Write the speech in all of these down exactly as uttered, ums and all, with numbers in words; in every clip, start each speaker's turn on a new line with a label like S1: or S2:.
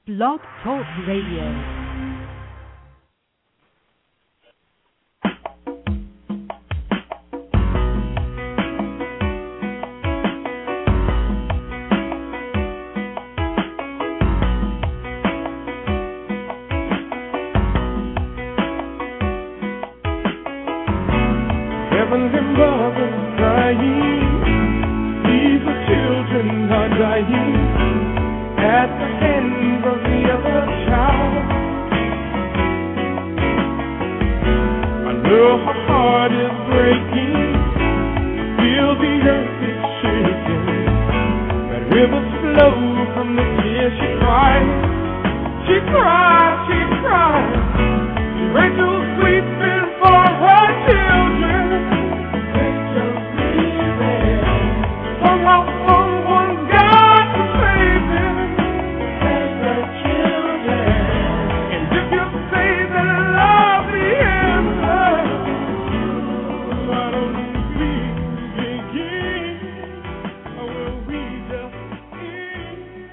S1: Blog Talk Radio.
S2: Heavens and mothers crying, these are children are dying at the hands of the other child. I know her heart is breaking, feel the earth is shaking, that rivers flow from the tears she cries. She cries, she cries, Rachel's weeping for her children. Rachel's weeping for her someone's got to save them. Save the children. And if you say that love the answer, why don't we begin? Or will we just end?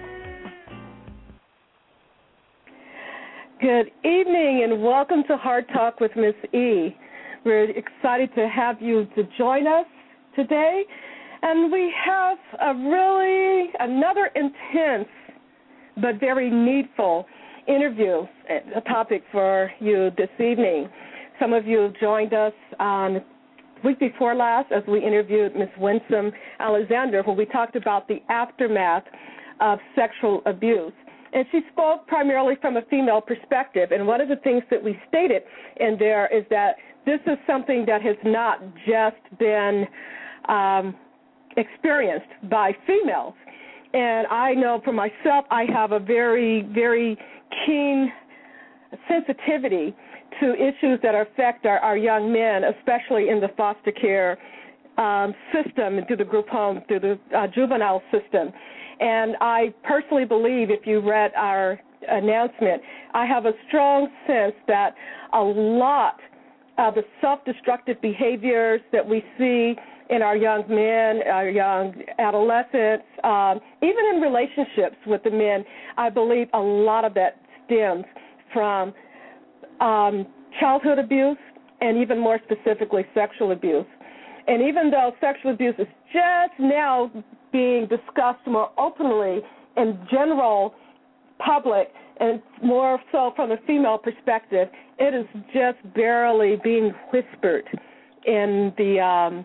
S3: Good evening and welcome to Hard Talk with Miss E. We're excited to have you to join us today, and we have a really another intense but very needful interview, a topic for you this evening. Some of you joined us on the week before last as we interviewed Miss Winsome Alexander, where we talked about the aftermath of sexual abuse. And she spoke primarily from a female perspective. And one of the things that we stated in there is that this is something that has not just been um, experienced by females. And I know for myself, I have a very, very keen sensitivity to issues that affect our, our young men, especially in the foster care um, system and through the group home, through the uh, juvenile system. And I personally believe, if you read our announcement, I have a strong sense that a lot of the self-destructive behaviors that we see in our young men, our young adolescents, um, even in relationships with the men, I believe a lot of that stems from um, childhood abuse and even more specifically sexual abuse. And even though sexual abuse is just now being discussed more openly in general public and more so from a female perspective, it is just barely being whispered in the um,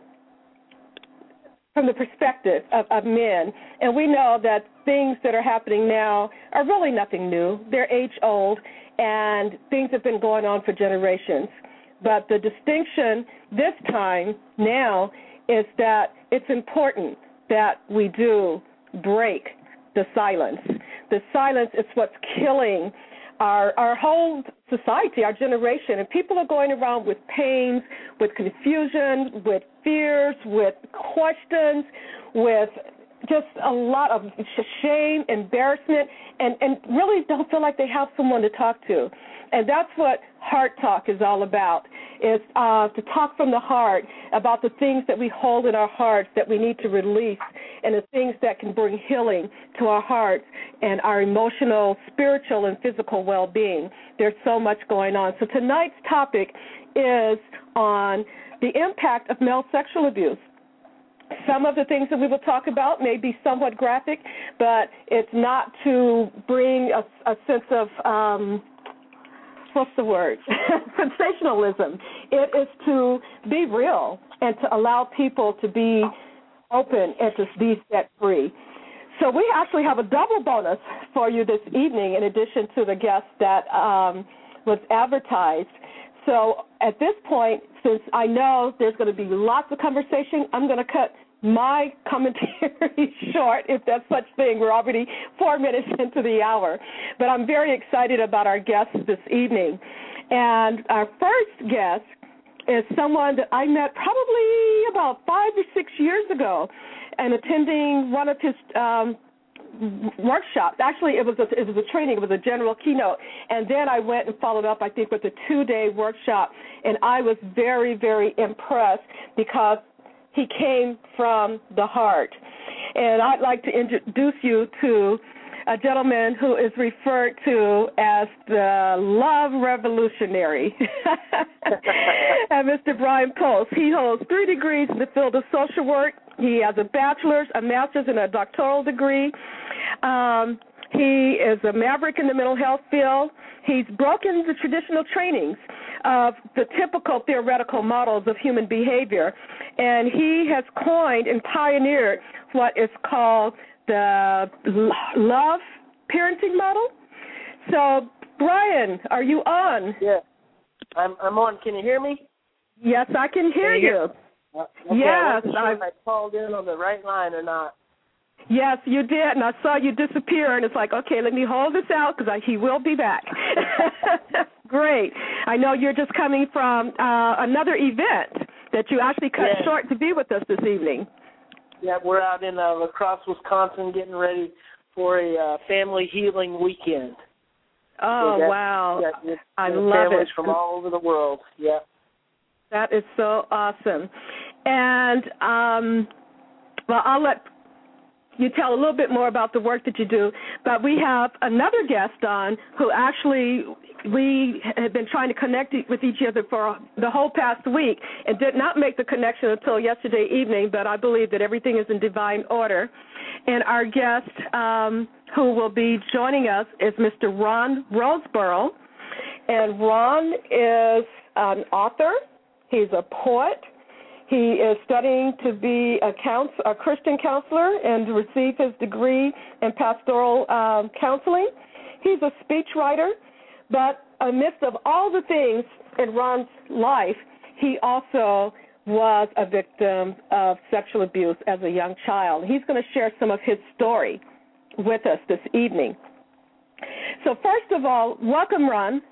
S3: from the perspective of, of men. And we know that things that are happening now are really nothing new. They're age-old, and things have been going on for generations. But the distinction this time now is that it's important that we do break the silence. The silence is what's killing our our whole society, our generation. And people are going around with pains, with confusion, with fears, with questions, with just a lot of shame, embarrassment, and, and really don't feel like they have someone to talk to. And that's what Heart Talk is all about, is uh, to talk from the heart about the things that we hold in our hearts that we need to release and the things that can bring healing to our hearts and our emotional, spiritual, and physical well-being. There's so much going on. So tonight's topic is on the impact of male sexual abuse. Some of the things that we will talk about may be somewhat graphic, but it's not to bring a, a sense of um, what's the word? sensationalism. It is to be real and to allow people to be open and to be set free. So we actually have a double bonus for you this evening in addition to the guest that um, was advertised. So at this point, since I know there's going to be lots of conversation, I'm going to cut my commentary short, if that's such thing. We're already four minutes into the hour. But I'm very excited about our guests this evening. And our first guest is someone that I met probably about five or six years ago and attending one of his um, workshops. Actually, it was, a, it was a training. It was a general keynote. And then I went and followed up, I think, with a two-day workshop. And I was very, very impressed because he came from the heart. And I'd like to introduce you to a gentleman who is referred to as the love revolutionary. And Mister Brian Post, he holds three degrees in the field of social work. He has a bachelor's, a master's, and a doctoral degree. Um, he is a maverick in the mental health field. He's broken the traditional trainings of the typical theoretical models of human behavior, and he has coined and pioneered what is called the love parenting model. So, Brian, are you on?
S4: Yeah, I'm, I'm on. Can you hear me?
S3: Yes, I can hear
S4: can you.
S3: you.
S4: Uh, okay,
S3: yes,
S4: I wasn't sure if I called in on the right line or not.
S3: Yes, you did, and I saw you disappear, and it's like, okay, let me hold this out because he will be back. Great. I know you're just coming from uh, another event that you actually cut
S4: yeah.
S3: short to be with us this evening.
S4: Yeah, we're out in uh, La Crosse, Wisconsin, getting ready for a uh, family healing weekend.
S3: Oh,
S4: so
S3: wow.
S4: Got,
S3: I
S4: know,
S3: love
S4: families
S3: it.
S4: from all over the world, yeah.
S3: That is so awesome. And, um, well, I'll let you tell a little bit more about the work that you do, but we have another guest on who actually we had been trying to connect with each other for the whole past week and did not make the connection until yesterday evening, but I believe that everything is in divine order. And our guest um, who will be joining us is Mister Ron Roseborough, and Ron is an author. He's a poet. He is studying to be a, counsel, a Christian counselor and to receive his degree in pastoral um, counseling. He's a speechwriter, but amidst of all the things in Ron's life, he also was a victim of sexual abuse as a young child. He's going to share some of his story with us this evening. So first of all, welcome, Ron.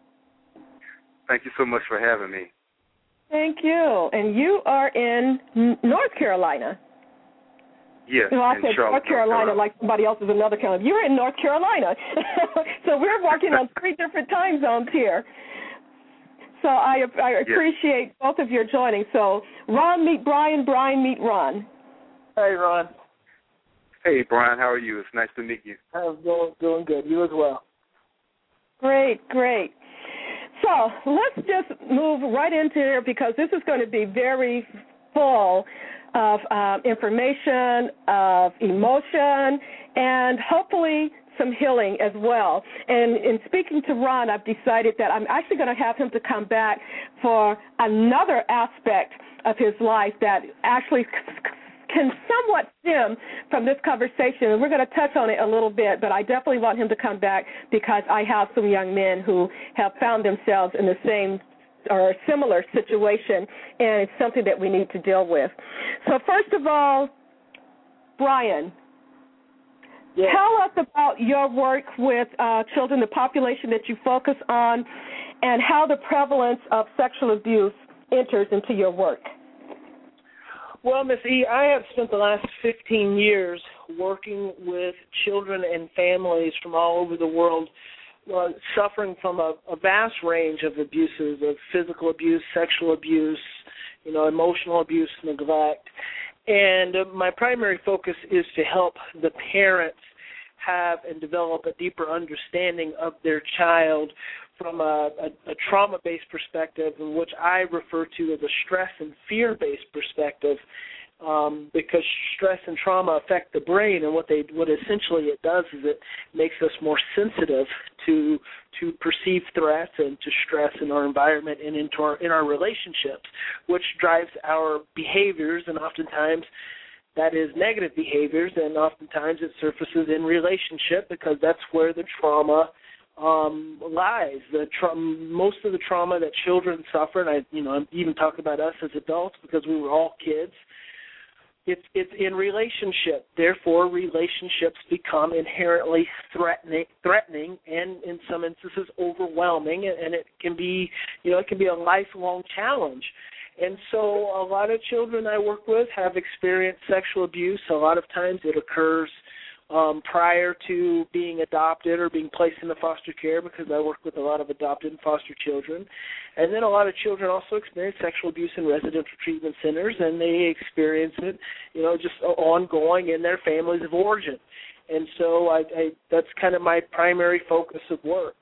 S5: Thank you so much for having me.
S3: Thank you. And you are in North Carolina.
S5: Yes,
S3: well, I
S5: in
S3: said
S5: Charlotte,
S3: North Carolina,
S5: North Carolina
S3: like somebody else is another Carolina. You're in North Carolina. So we're working on three different time zones here. So I, I appreciate yes. both of your joining. So Ron, meet Brian. Brian, meet Ron.
S4: Hey, Ron.
S5: Hey, Brian. How are you? It's nice to meet you.
S4: I'm doing, doing good. You as well.
S3: Great, great. So let's just move right into here because this is going to be very full of uh, information, of emotion, and hopefully some healing as well. And in speaking to Ron, I've decided that I'm actually going to have him to come back for another aspect of his life that actually can somewhat stem from this conversation, and we're going to touch on it a little bit, but I definitely want him to come back because I have some young men who have found themselves in the same or similar situation, and it's something that we need to deal with. So first of all, Brian, yeah. tell us about your work with uh, children, the population that you focus on, and how the prevalence of sexual abuse enters into your work.
S4: Well, Miz E, I have spent the last fifteen years working with children and families from all over the world uh, suffering from a, a vast range of abuses, of physical abuse, sexual abuse, you know, emotional abuse, neglect. And uh, my primary focus is to help the parents have and develop a deeper understanding of their child from a, a, a trauma-based perspective, which I refer to as a stress and fear-based perspective, um, because stress and trauma affect the brain, and what they what essentially it does is it makes us more sensitive to to perceived threats and to stress in our environment and into our in our relationships, which drives our behaviors, and oftentimes that is negative behaviors, and oftentimes it surfaces in relationship because that's where the trauma Um, lies. The tra- most of the trauma that children suffer, and I, you know, I'm even talking about us as adults because we were all kids. It's it's in relationship. Therefore, relationships become inherently threatening, threatening, and in some instances overwhelming. And it can be, you know, it can be a lifelong challenge. And so, a lot of children I work with have experienced sexual abuse. A lot of times, it occurs Um, prior to being adopted or being placed into foster care, because I work with a lot of adopted and foster children. And then a lot of children also experience sexual abuse in residential treatment centers, and they experience it, you know, just ongoing in their families of origin. And so I, I that's kind of my primary focus of work.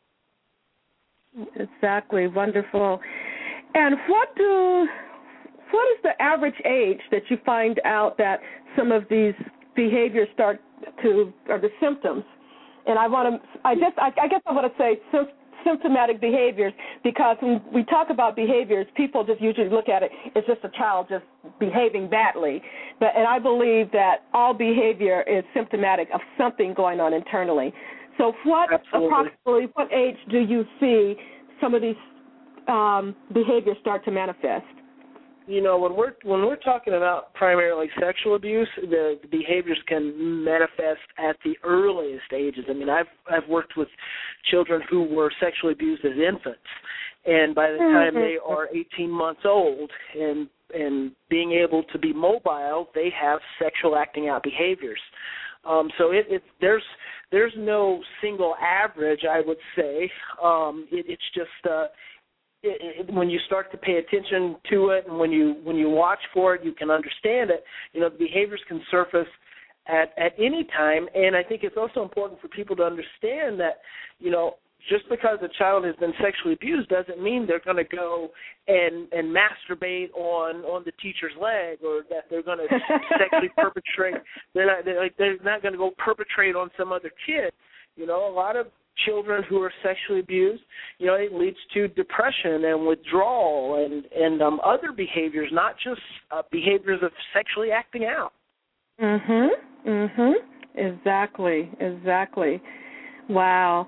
S3: Exactly. Wonderful. And what do what is the average age that you find out that some of these behaviors start to, or the symptoms? And I want to, I just, I, I guess I want to say symptomatic behaviors, because when we talk about behaviors, people just usually look at it as just a child just behaving badly. But and I believe that all behavior is symptomatic of something going on internally. So what
S4: Absolutely.
S3: approximately what age do you see some of these um, behaviors start to manifest?
S4: You know, when we're when we're talking about primarily sexual abuse, the, the behaviors can manifest at the earliest ages. I mean, I've I've worked with children who were sexually abused as infants, and by the time they are eighteen months old and and being able to be mobile, they have sexual acting out behaviors. Um, so it, it there's there's no single average, I would say. Um, it, it's just uh, It, it, when you start to pay attention to it, and when you when you watch for it, you can understand it. You know, the behaviors can surface at at any time, and I think it's also important for people to understand that, you know, just because a child has been sexually abused doesn't mean they're going to go and and masturbate on on the teacher's leg, or that they're going to sexually perpetrate. They're not they're, like, they're not going to go perpetrate on some other kid. You know, a lot of children who are sexually abused, you know, it leads to depression and withdrawal and, and um, other behaviors, not just uh, behaviors of sexually acting out.
S3: Mhm. Mhm. Exactly. Exactly. Wow.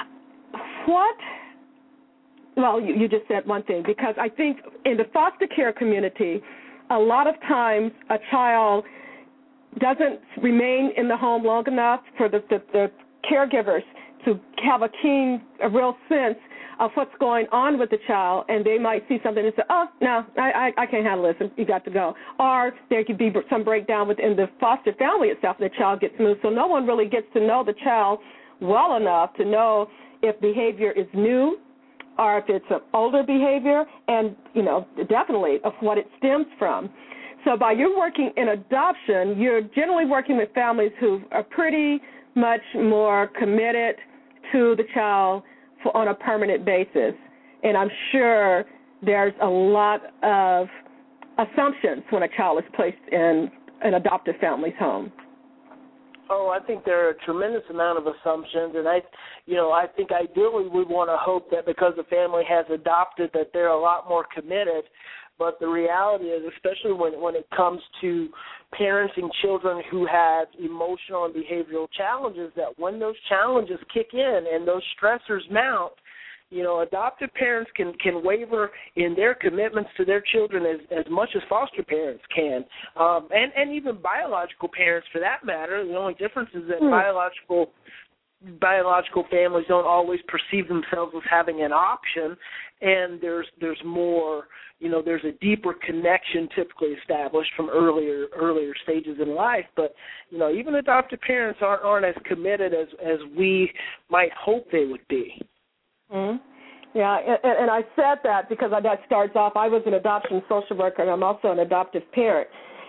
S3: What? Well, you, you just said one thing, because I think in the foster care community, a lot of times a child doesn't remain in the home long enough for the, the, the caregivers to have a keen, a real sense of what's going on with the child, and they might see something and say, oh, no, I, I, I can't handle this, you got to go. Or there could be some breakdown within the foster family itself, and the child gets moved. So no one really gets to know the child well enough to know if behavior is new or if it's an older behavior, and, you know, definitely of what it stems from. So by you working in adoption, you're generally working with families who are pretty much more committed to the child for, on a permanent basis. And I'm sure there's a lot of assumptions when a child is placed in an adoptive family's home.
S4: Oh, I think there are a tremendous amount of assumptions, and I, you know, I think ideally we want to hope that because the family has adopted that they're a lot more committed. But the reality is, especially when, when it comes to parenting children who have emotional and behavioral challenges, that when those challenges kick in and those stressors mount, you know, adoptive parents can, can waver in their commitments to their children as, as much as foster parents can, um, and, and even biological parents for that matter. The only difference is that mm. biological biological families don't always perceive themselves as having an option, and there's there's more, you know, there's a deeper connection typically established from earlier earlier stages in life. But, you know, even adoptive parents aren't aren't as committed as, as we might hope they would be.
S3: Mm-hmm. Yeah, and, and I said that because that starts off, I was an adoption social worker, and I'm also an adoptive parent.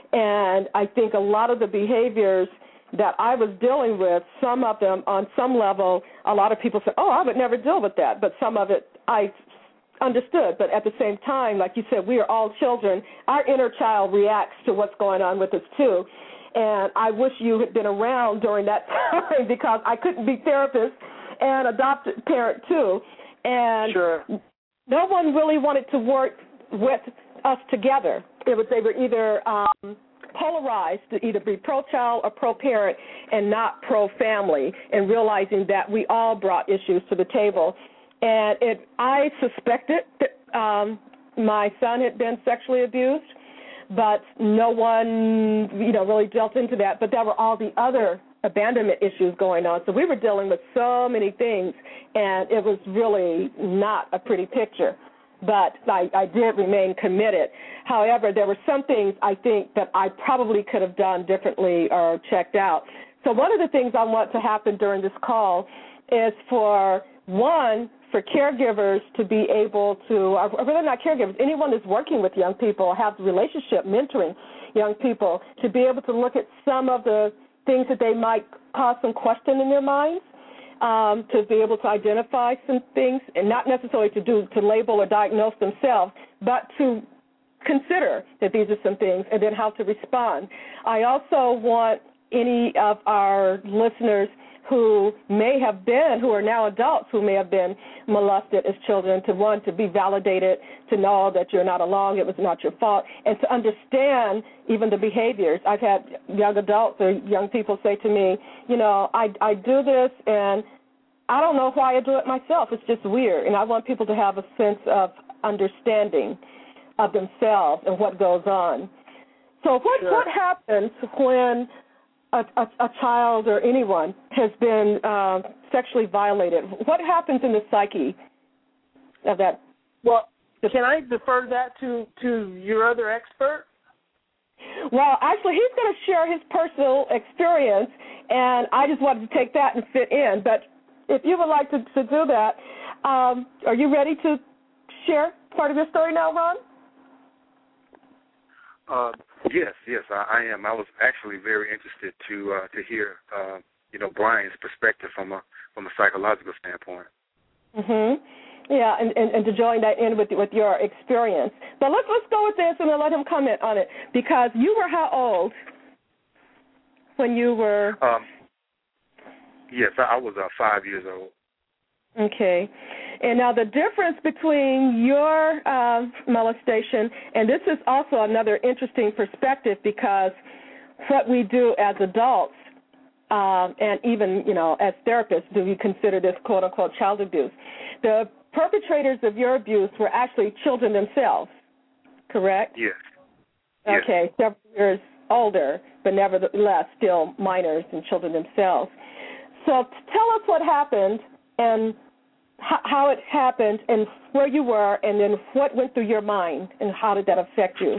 S3: And I think a lot of the behaviors that I was dealing with, some of them on some level, a lot of people said, oh, I would never deal with that. But some of it I understood. But at the same time, like you said, we are all children. Our inner child reacts to what's going on with us, too. And I wish you had been around during that time, because I couldn't be therapist and adopted parent, too. And
S4: sure.
S3: No one really wanted to work with us together. It was, they were either um, polarized to either be pro-child or pro-parent and not pro-family, and realizing that we all brought issues to the table. And it, I suspected that um, my son had been sexually abused, but no one, you know, really delved into that. But there were all the other abandonment issues going on. So we were dealing with so many things, and it was really not a pretty picture. But I, I did remain committed. However, there were some things I think that I probably could have done differently or checked out. So one of the things I want to happen during this call is for, one, for caregivers to be able to, or really not caregivers, anyone who's working with young people, have relationship mentoring young people, to be able to look at some of the things that they might cause some question in their minds, um, to be able to identify some things, and not necessarily to do to label or diagnose themselves, but to consider that these are some things and then how to respond. I also want any of our listeners who may have been, who are now adults, who may have been molested as children, to want to be validated, to know that you're not alone, it was not your fault, and to understand even the behaviors. I've had young adults or young people say to me, you know, I, I do this, and I don't know why I do it myself. It's just weird. And I want people to have a sense of understanding of themselves and what goes on. So what,
S4: sure.
S3: what happens when A, a, a child or anyone has been uh, sexually violated? What happens in the psyche of that?
S4: Well, can I defer that to, to your other expert?
S3: Well, actually, he's going to share his personal experience, and I just wanted to take that and fit in. But if you would like to, to do that, um, are you ready to share part of your story now, Ron?
S5: Uh, yes, yes, I, I am. I was actually very interested to uh, to hear, uh, you know, Brian's perspective from a from a psychological standpoint.
S3: Mhm. Yeah, and, and, and to join that in with with your experience. But let's let's go with this and then let him comment on it, because you were how old when you were?
S5: Um, yes, I, I was uh, five years old.
S3: Okay. And now the difference between your uh, molestation, and this is also another interesting perspective, because what we do as adults, um, and even, you know, as therapists, do we consider this quote-unquote child abuse? The perpetrators of your abuse were actually children themselves, correct?
S5: Yes.
S3: Okay,
S5: yes.
S3: several years older, but nevertheless still minors and children themselves. So tell us what happened and how it happened and where you were, and then what went through your mind and how did that affect you?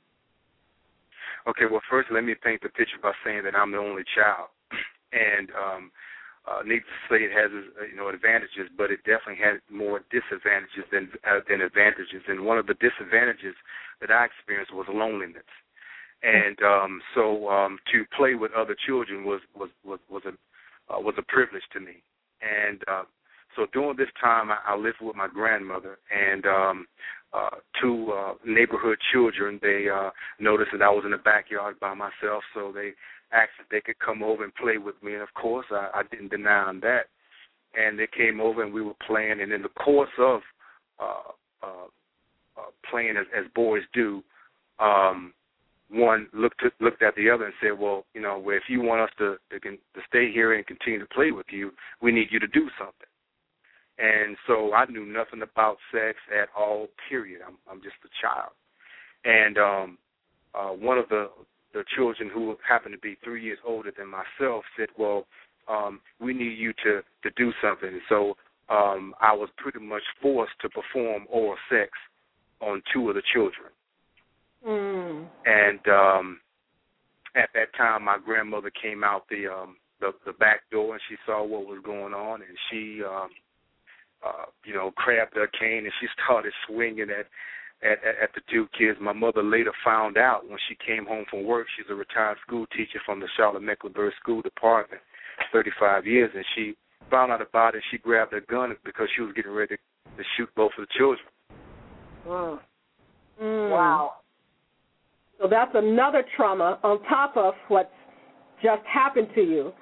S5: Okay, well, first let me paint the picture by saying that I'm the only child. And um, uh, needless to say, it has you know advantages, but it definitely has more disadvantages than, uh, than advantages. And one of the disadvantages that I experienced was loneliness. And um, so um, to play with other children was, was, was, was, a, uh, was a privilege to me. And uh, So during this time, I, I lived with my grandmother, and um, uh, two uh, neighborhood children, they uh, noticed that I was in the backyard by myself, so they asked if they could come over and play with me, and of course, I, I didn't deny them that. And they came over, and we were playing, and in the course of uh, uh, uh, playing as, as boys do, um, one looked at, looked at the other and said, well, you know, well, if you want us to, to, to stay here and continue to play with you, we need you to do something. And so I knew nothing about sex at all, period. I'm, I'm just a child. And um, uh, one of the, the children who happened to be three years older than myself said, well, um, we need you to, to do something. So um, I was pretty much forced to perform oral sex on two of the children.
S3: Mm.
S5: And um, at that time, my grandmother came out the, um, the the back door, and she saw what was going on, and she um, – Uh, you know, grabbed her cane and she started swinging at, at at the two kids. My mother later found out when she came home from work. She's a retired school teacher from the Charlotte-Mecklenburg School Department, thirty-five years, and she found out about it. She grabbed her gun because she was getting ready to shoot both of the children.
S3: Mm. Mm. Wow. So that's another trauma on top of what's just happened to you.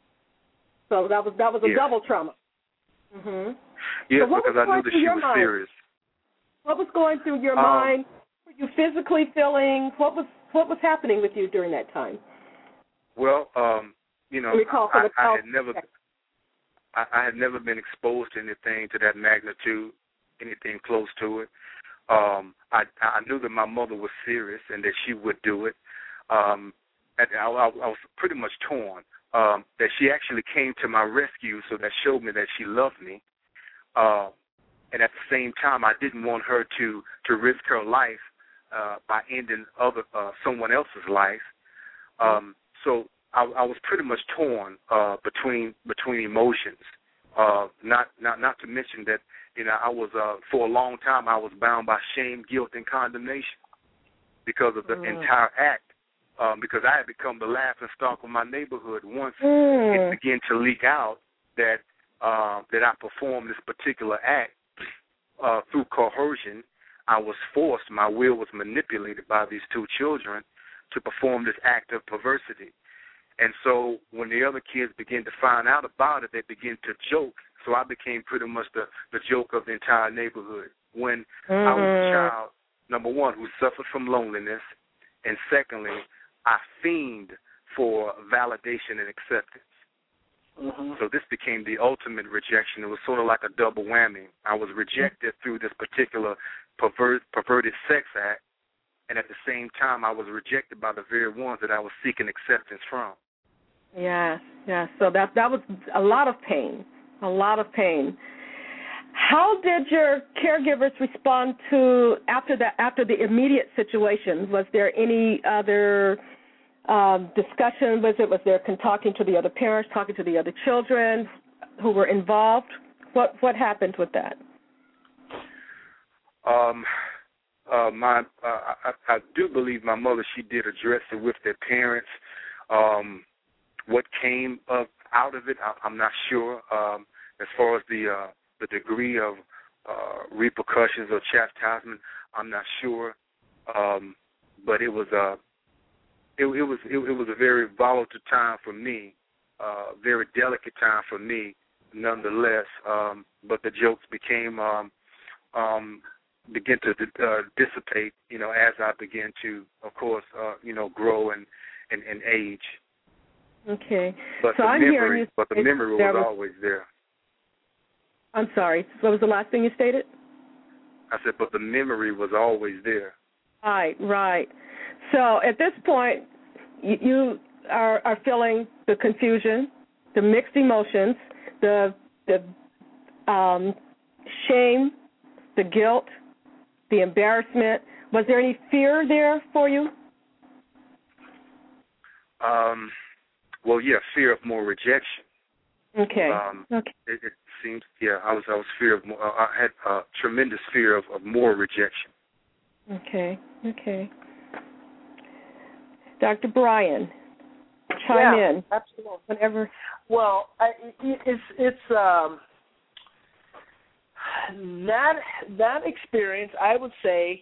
S3: So that was that was a
S5: yes.
S3: double trauma. Mhm.
S5: Yes,
S3: so
S5: because I knew that she was
S3: mind?
S5: serious.
S3: What was going through your
S5: um,
S3: mind? Were you physically feeling? What was what was happening with you during that time?
S5: Well, um, you know,
S3: Recall
S5: I, I had never, I, I had never been exposed to anything to that magnitude, anything close to it. Um, I, I knew that my mother was serious and that she would do it. Um, and I, I, I was pretty much torn. Um, that she actually came to my rescue, so that showed me that she loved me. Uh, and at the same time, I didn't want her to, to risk her life uh, by ending other uh, someone else's life. Um, so I, I was pretty much torn uh, between between emotions. Uh, not not not to mention that you know I was uh, for a long time I was bound by shame, guilt, and condemnation because of the mm. entire act um, because I had become the laughing stock of my neighborhood once
S3: Mm.
S5: it began to leak out that uh, that I performed this particular act uh, through coercion. I was forced, my will was manipulated by these two children to perform this act of perversity. And so when the other kids began to find out about it, they began to joke. So I became pretty much the, the joke of the entire neighborhood. When
S3: mm-hmm.
S5: I was a child, number one, who suffered from loneliness, and secondly, I fiend for validation and acceptance.
S4: Mm-hmm.
S5: So this became the ultimate rejection. It was sort of like a double whammy. I was rejected through this particular pervert, perverted sex act, and at the same time I was rejected by the very ones that I was seeking acceptance from.
S3: Yeah, yeah. So that that was a lot of pain, a lot of pain. How did your caregivers respond to after that? After the immediate situation, was there any other um, discussion? Was it was there talking to the other parents, talking to the other children who were involved? What what happened with that?
S5: Um, uh, my uh, I, I do believe my mother, she did address it with their parents. Um, what came up out of it, I, I'm not sure. Um, as far as the uh, the degree of uh, repercussions or chastisement, I'm not sure. Um, but it was a it, it was it, it was a very volatile time for me, uh, very delicate time for me, nonetheless. Um, but the jokes became um, um, begin to uh, dissipate, you know, as I began to, of course, uh, you know, grow and, and, and age.
S3: Okay.
S5: But
S3: so
S5: the
S3: I'm
S5: memory,
S3: hearing you
S5: but the memory was, was always there.
S3: I'm sorry. What was the last thing you stated?
S5: I said, but the memory was always there.
S3: Right, right. So at this point, you, you are, are feeling the confusion, the mixed emotions, the the um, shame, the guilt, the embarrassment. Was there any fear there for you?
S5: Um, well, yeah, fear of more rejection.
S3: Okay.
S5: Um,
S3: okay.
S5: It, it seems, yeah, I was, I was fear of more. Uh, I had uh, tremendous fear of, of more rejection.
S3: Okay. Okay. Doctor Brian, chime
S4: yeah,
S3: in.
S4: Absolutely.
S3: Whenever.
S4: Well, I, it, it's it's um, that that experience, I would say,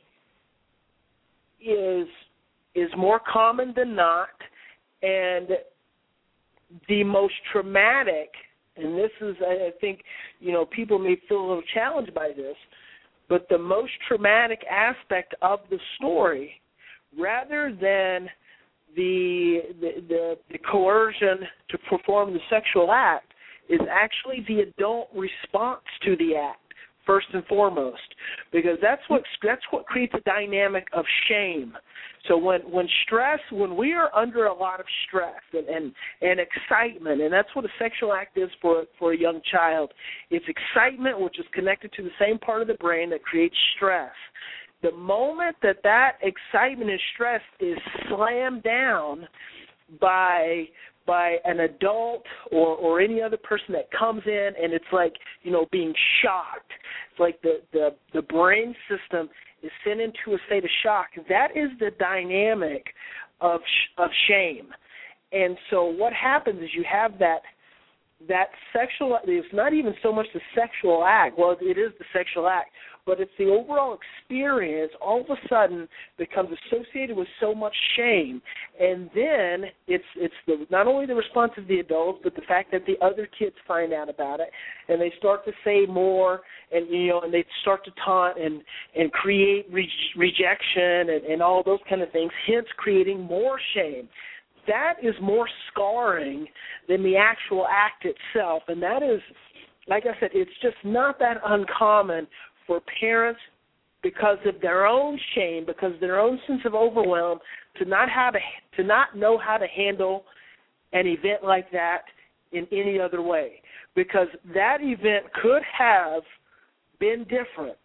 S4: is is more common than not, and the most traumatic. And this is, I think, you know, people may feel a little challenged by this, but the most traumatic aspect of the story, rather than the the, the, the coercion to perform the sexual act, is actually the adult response to the act, first and foremost, because that's what that's what creates a dynamic of shame. So when, when stress, when we are under a lot of stress and, and, and excitement, and that's what a sexual act is for, for a young child, it's excitement, which is connected to the same part of the brain that creates stress. The moment that that excitement and stress is slammed down by by an adult or, or any other person that comes in, and it's like, you know, being shocked. It's like the, the, the brain system is sent into a state of shock. That is the dynamic of of shame. And so what happens is you have that that sexual, it's not even so much the sexual act. Well, it is the sexual act, but it's the overall experience all of a sudden becomes associated with so much shame. And then it's it's the, not only the response of the adults, but the fact that the other kids find out about it, and they start to say more, and you know, and they start to taunt and, and create re- rejection and, and all those kind of things, hence creating more shame. That is more scarring than the actual act itself, and that is, like I said, it's just not that uncommon for parents, because of their own shame, because of their own sense of overwhelm, to not how to to not know how to handle an event like that in any other way, because that event could have been different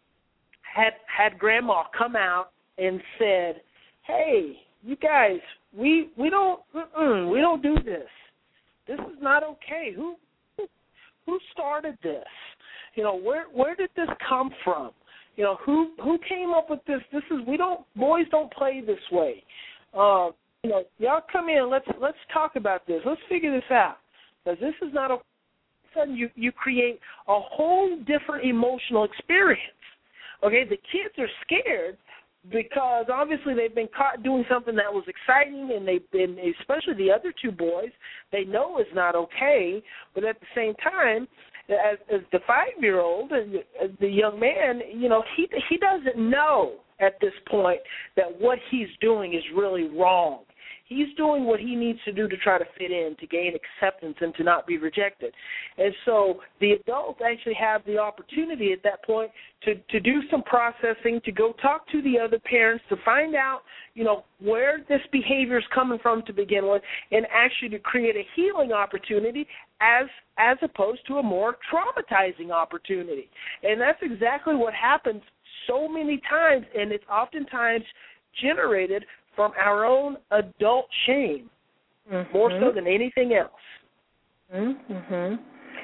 S4: had had Grandma come out and said, "Hey, you guys, we we don't we don't do this. This is not okay. Who who started this? You know, where where did this come from? You know, who who came up with this? This is we don't boys don't play this way." Uh, you know, y'all come in. Let's let's talk about this. Let's figure this out, because this is not a. All of a sudden, you you create a whole different emotional experience. Okay, the kids are scared because obviously they've been caught doing something that was exciting, and they've been, especially the other two boys, they know it's not okay. But at the same time, as, as the five-year-old, as the young man, you know, he he doesn't know at this point that what he's doing is really wrong. He's doing what he needs to do to try to fit in, to gain acceptance, and to not be rejected. And so the adults actually have the opportunity at that point to, to do some processing, to go talk to the other parents, to find out, you know, where this behavior is coming from to begin with, and actually to create a healing opportunity as as opposed to a more traumatizing opportunity. And that's exactly what happens so many times, and it's oftentimes generated from our own adult shame, mm-hmm. more so than anything else.
S3: Mm-hmm.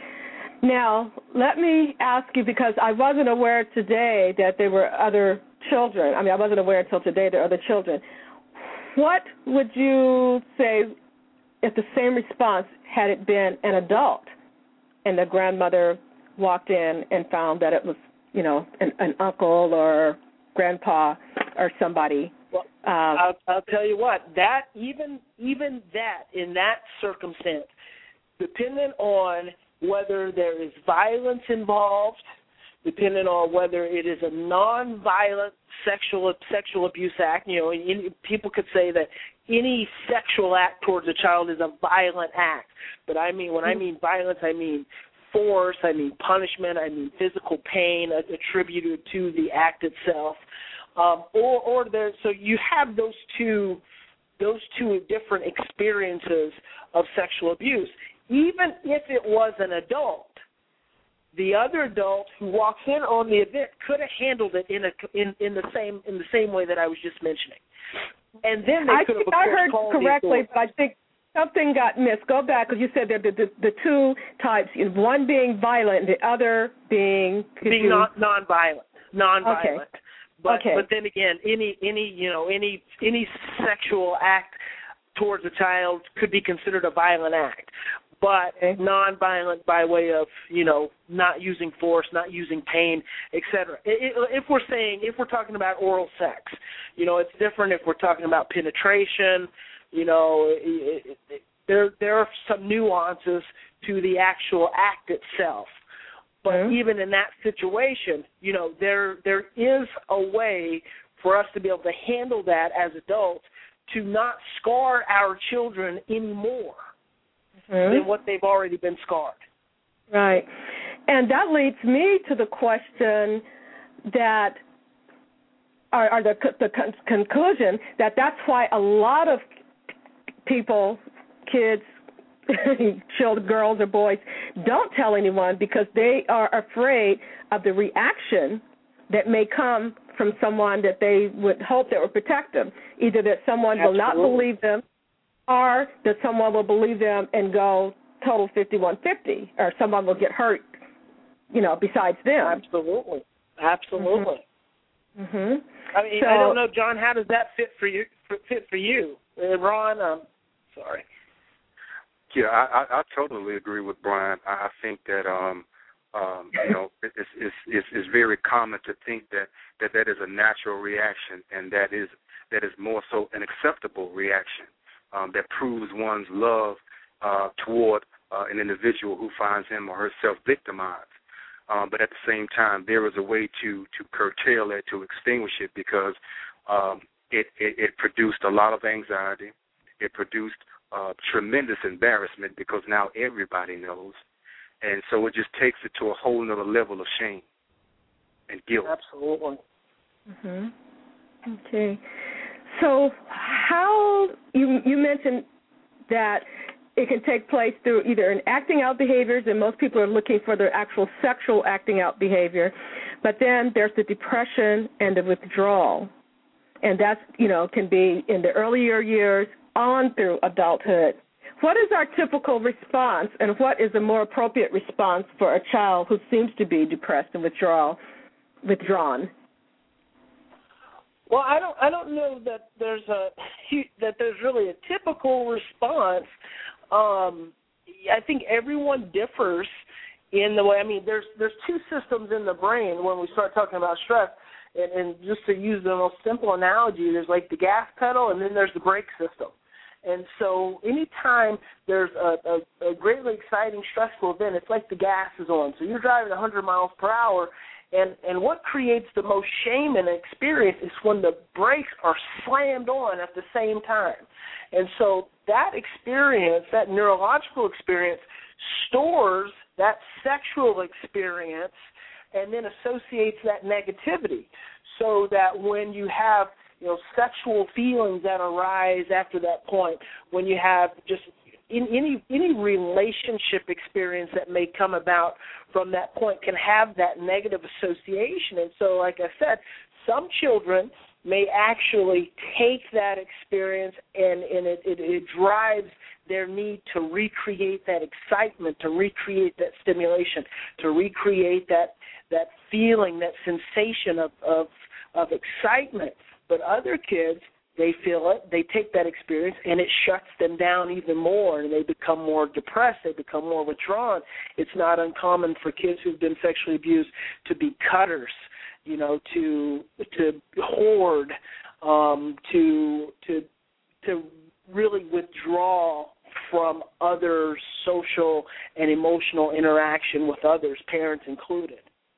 S3: Now, let me ask you, because I wasn't aware today that there were other children. I mean, I wasn't aware until today there are other children. What would you say if the same response had it been an adult and the grandmother walked in and found that it was, you know, an, an uncle or grandpa or somebody?
S4: Well, uh, I'll, I'll tell you what, that even even that, in that circumstance, depending on whether there is violence involved, depending on whether it is a nonviolent sexual sexual abuse act, you know, any, people could say that any sexual act towards a child is a violent act. But I mean, when I mean violence, I mean force, I mean punishment, I mean physical pain attributed to the act itself. Um, or, or there, so you have those two, those two different experiences of sexual abuse. Even if it was an adult, the other adult who walks in on the event could have handled it in a in, in the same in the same way that I was just mentioning. And then they
S3: I
S4: could have.
S3: think I heard correctly, but I think something got missed. Go back, because you said that the, the the two types, one being violent, the other being
S4: being
S3: you,
S4: non nonviolent, nonviolent.
S3: Okay.
S4: But
S3: okay.
S4: but then again, any any you know any any sexual act towards a child could be considered a violent act, but
S3: okay.
S4: nonviolent by way of, you know, not using force, not using pain, et cetera. If we're saying, if we're talking about oral sex, you know, it's different if we're talking about penetration. You know, it, it, it, there there are some nuances to the actual act itself. But mm-hmm. even in that situation, you know, there there is a way for us to be able to handle that as adults, to not scar our children any more mm-hmm. than what they've already been scarred.
S3: Right. And that leads me to the question that, or, or the, the con- conclusion that that's why a lot of people, kids, children, girls or boys, don't tell anyone, because they are afraid of the reaction that may come from someone that they would hope that would protect them. Either that someone
S4: Absolutely.
S3: will not believe them, or that someone will believe them and go total fifty-one fifty, or someone will get hurt, you know, besides them.
S4: Absolutely. Absolutely.
S3: Mm-hmm.
S4: I mean,
S3: so,
S4: I don't know, John, how does that fit for you? Fit for you, uh, Ron? Um, sorry.
S5: Yeah, I, I, I totally agree with Brian. I, I think that um, um, you know, it's, it's it's it's very common to think that, that that is a natural reaction, and that is that is more so an acceptable reaction um, that proves one's love uh, toward uh, an individual who finds him or herself victimized. Um, but at the same time, there is a way to, to curtail it, to extinguish it, because um, it, it, it produced a lot of anxiety. It produced uh, tremendous embarrassment, because now everybody knows. And so it just takes it to a whole nother level of shame and guilt.
S4: Absolutely.
S3: Mm-hmm. Okay. So how, you, you mentioned that it can take place through either an acting out behaviors, and most people are looking for their actual sexual acting out behavior, but then there's the depression and the withdrawal, and that's, you know, can be in the earlier years on through adulthood. What is our typical response, and what is a more appropriate response for a child who seems to be depressed and withdrawal, withdrawn?
S4: Well, I don't. I don't know that there's a that there's really a typical response. Um, I think everyone differs in the way. I mean, there's there's two systems in the brain when we start talking about stress. And, and just to use the most simple analogy, there's like the gas pedal, and then there's the brake system. And so anytime there's a, a, a greatly exciting, stressful event, it's like the gas is on. So you're driving one hundred miles per hour, and, and what creates the most shame in an experience is when the brakes are slammed on at the same time. And so that experience, that neurological experience, stores that sexual experience and then associates that negativity, so that when you have, you know, sexual feelings that arise after that point, when you have just in, any any relationship experience that may come about from that point can have that negative association. And so, like I said, some children may actually take that experience and, and it, it, it drives their need to recreate that excitement, to recreate that stimulation, to recreate that that feeling, that sensation of, of of excitement. But other kids, they feel it, they take that experience, and it shuts them down even more, and they become more depressed, they become more withdrawn. It's not uncommon for kids who've been sexually abused to be cutters, you know, to to hoard, um, to to to really withdraw from other social and emotional interaction with others, parents included.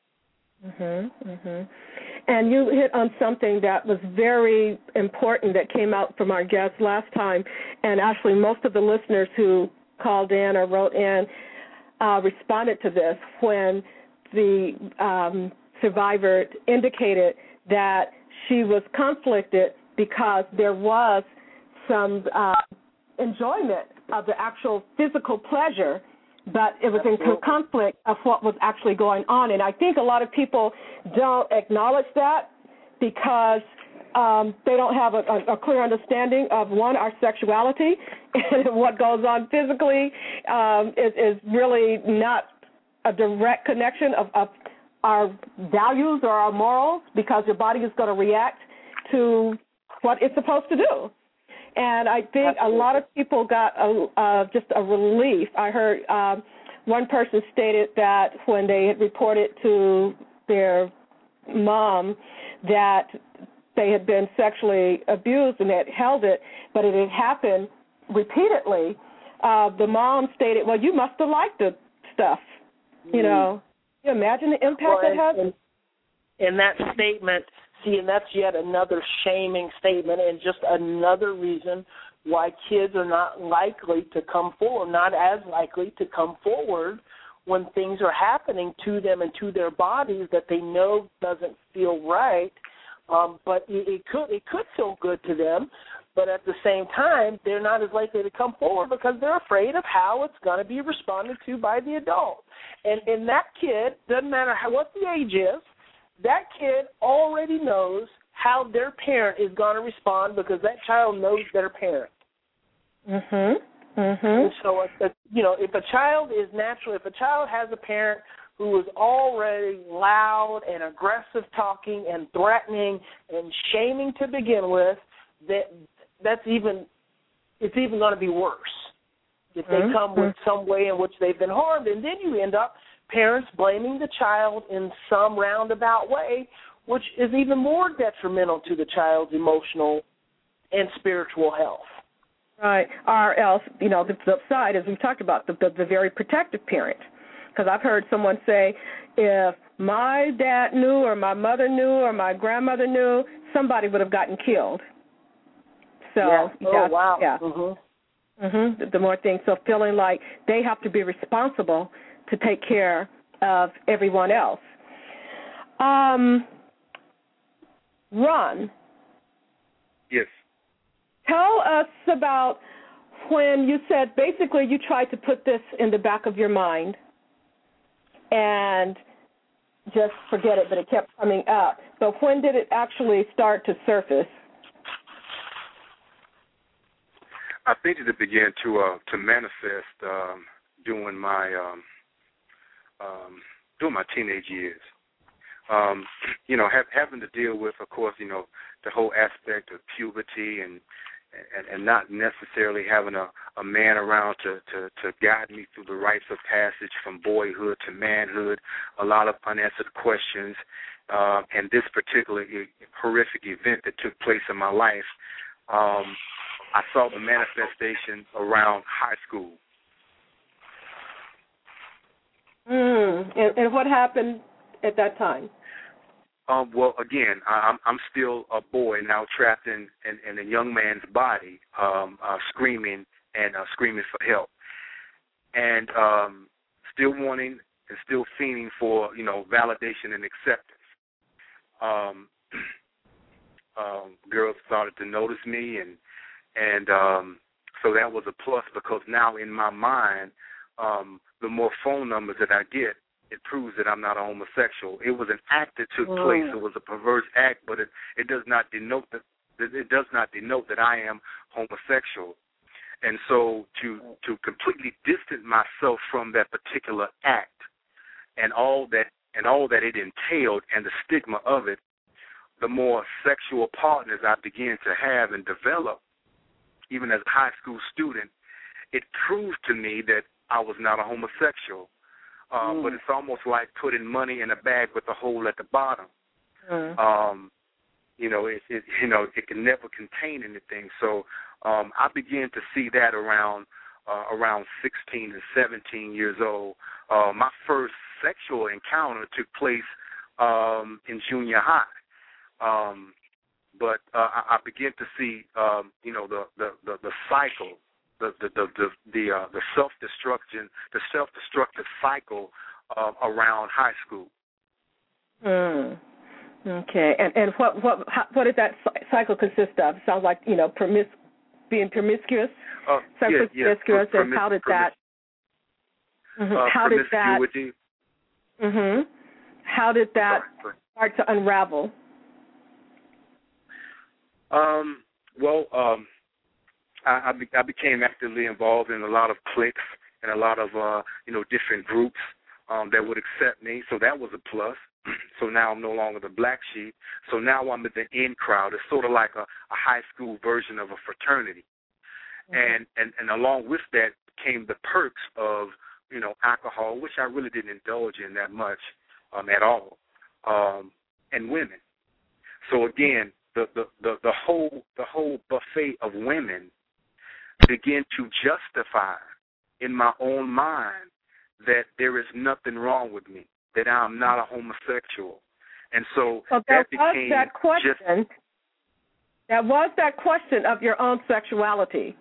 S3: Mhm, mhm. And you hit on something that was very important that came out from our guest last time, and actually most of the listeners who called in or wrote in uh, responded to this when the um, survivor indicated that she was conflicted because there was some uh, enjoyment of the actual physical pleasure, but it was in conflict of what was actually going on. And I think a lot of people don't acknowledge that because um, they don't have a, a, a clear understanding of, one, our sexuality, and what goes on physically um, is, is really not a direct connection of, of our values or our morals, because your body is going to react to what it's supposed to do. And I think Absolutely. a lot of people got a, uh, just a relief. I heard um, one person stated that when they had reported to their mom that they had been sexually abused and they had held it, but it had happened repeatedly, uh, the mom stated, well, you must have liked the stuff. Mm-hmm. You know, can you imagine the impact
S4: well,
S3: it has?
S4: And, and that statement, see, and that's yet another shaming statement and just another reason why kids are not likely to come forward, not as likely to come forward when things are happening to them and to their bodies that they know doesn't feel right. Um, but it, it could it could feel good to them, but at the same time, they're not as likely to come forward because they're afraid of how it's going to be responded to by the adult. And, and that kid, doesn't matter how, what the age is, that kid already knows how their parent is going to respond because that child knows their parent.
S3: Mhm. Mhm.
S4: And so, if, you know, if a child is natural, if a child has a parent who is already loud and aggressive talking and threatening and shaming to begin with, that that's even it's even going to be worse if they
S3: mm-hmm.
S4: come with some way in which they've been harmed, and then you end up parents blaming the child in some roundabout way, which is even more detrimental to the child's emotional and spiritual health.
S3: Right. Or else, you know, the flip side, as we talked about, the, the, the very protective parent. Because I've heard someone say, if my dad knew or my mother knew or my grandmother knew, somebody would have gotten killed. So,
S4: yeah. Oh, wow.
S3: Yeah.
S4: Mm-hmm.
S3: Mm-hmm. The, the more things. So feeling like they have to be responsible to take care of everyone else. Um, Ron.
S5: Yes.
S3: Tell us about when you said basically you tried to put this in the back of your mind and just forget it, but it kept coming up. So when did it actually start to surface?
S5: I think that it began to uh, to manifest um, during my um, um, during my teenage years. um, you know, have, having to deal with, of course, you know, the whole aspect of puberty and and, and not necessarily having a, a man around to, to, to guide me through the rites of passage from boyhood to manhood, a lot of unanswered questions, uh, and this particular horrific event that took place in my life, um, I saw the manifestation around high school.
S3: Mm. And, and what happened at that time?
S5: Um, well, again, I'm, I'm still a boy now, trapped in, in, in a young man's body, um, uh, screaming and uh, screaming for help, and um, still wanting and still fiending for, you know, validation and acceptance. Um, um, girls started to notice me, and and um, so that was a plus, because now in my mind, um, the more phone numbers that I get, it proves that I'm not a homosexual. It was an act that took
S3: oh.
S5: place. It was a perverse act, but it, it does not denote that it does not denote that I am homosexual. And so to to completely distance myself from that particular act and all that and all that it entailed and the stigma of it, the more sexual partners I began to have and develop, even as a high school student, it proved to me that I was not a homosexual. Uh, mm. But it's almost like putting money in a bag with a hole at the bottom. Mm. Um, you know, it, it you know it can never contain anything. So um, I began to see that around uh, around sixteen and seventeen years old. Uh, my first sexual encounter took place um, in junior high. Um, but uh, I, I began to see, um, you know, the, the, the, the cycle. The the the the the, uh, the self destruction the self destructive cycle uh, around high school.
S3: Mm. Okay, and and what what how, what did that cycle consist of? Sounds like, you know, promis- being promiscuous.
S5: Uh,
S3: so
S5: yeah,
S3: promiscuous,
S5: yeah.
S3: and how did that? Mm-hmm.
S5: Uh,
S3: how did that? Mm-hmm. How did that
S5: sorry,
S3: sorry. start to unravel?
S5: Um. Well. Um. I, I, be, I became actively involved in a lot of cliques and a lot of, uh, you know, different groups um, that would accept me. So that was a plus. So now I'm no longer the black sheep. So now I'm in the in crowd. It's sort of like a, a high school version of a fraternity. Mm-hmm. And, and, and along with that came the perks of, you know, alcohol, which I really didn't indulge in that much um, at all, um, and women. So again, the, the, the, the whole the whole buffet of women begin to justify in my own mind that there is nothing wrong with me, that I'm not a homosexual. And so
S3: well,
S5: that,
S3: that
S5: became
S3: was that question.
S5: Just,
S3: that was that question of your own sexuality.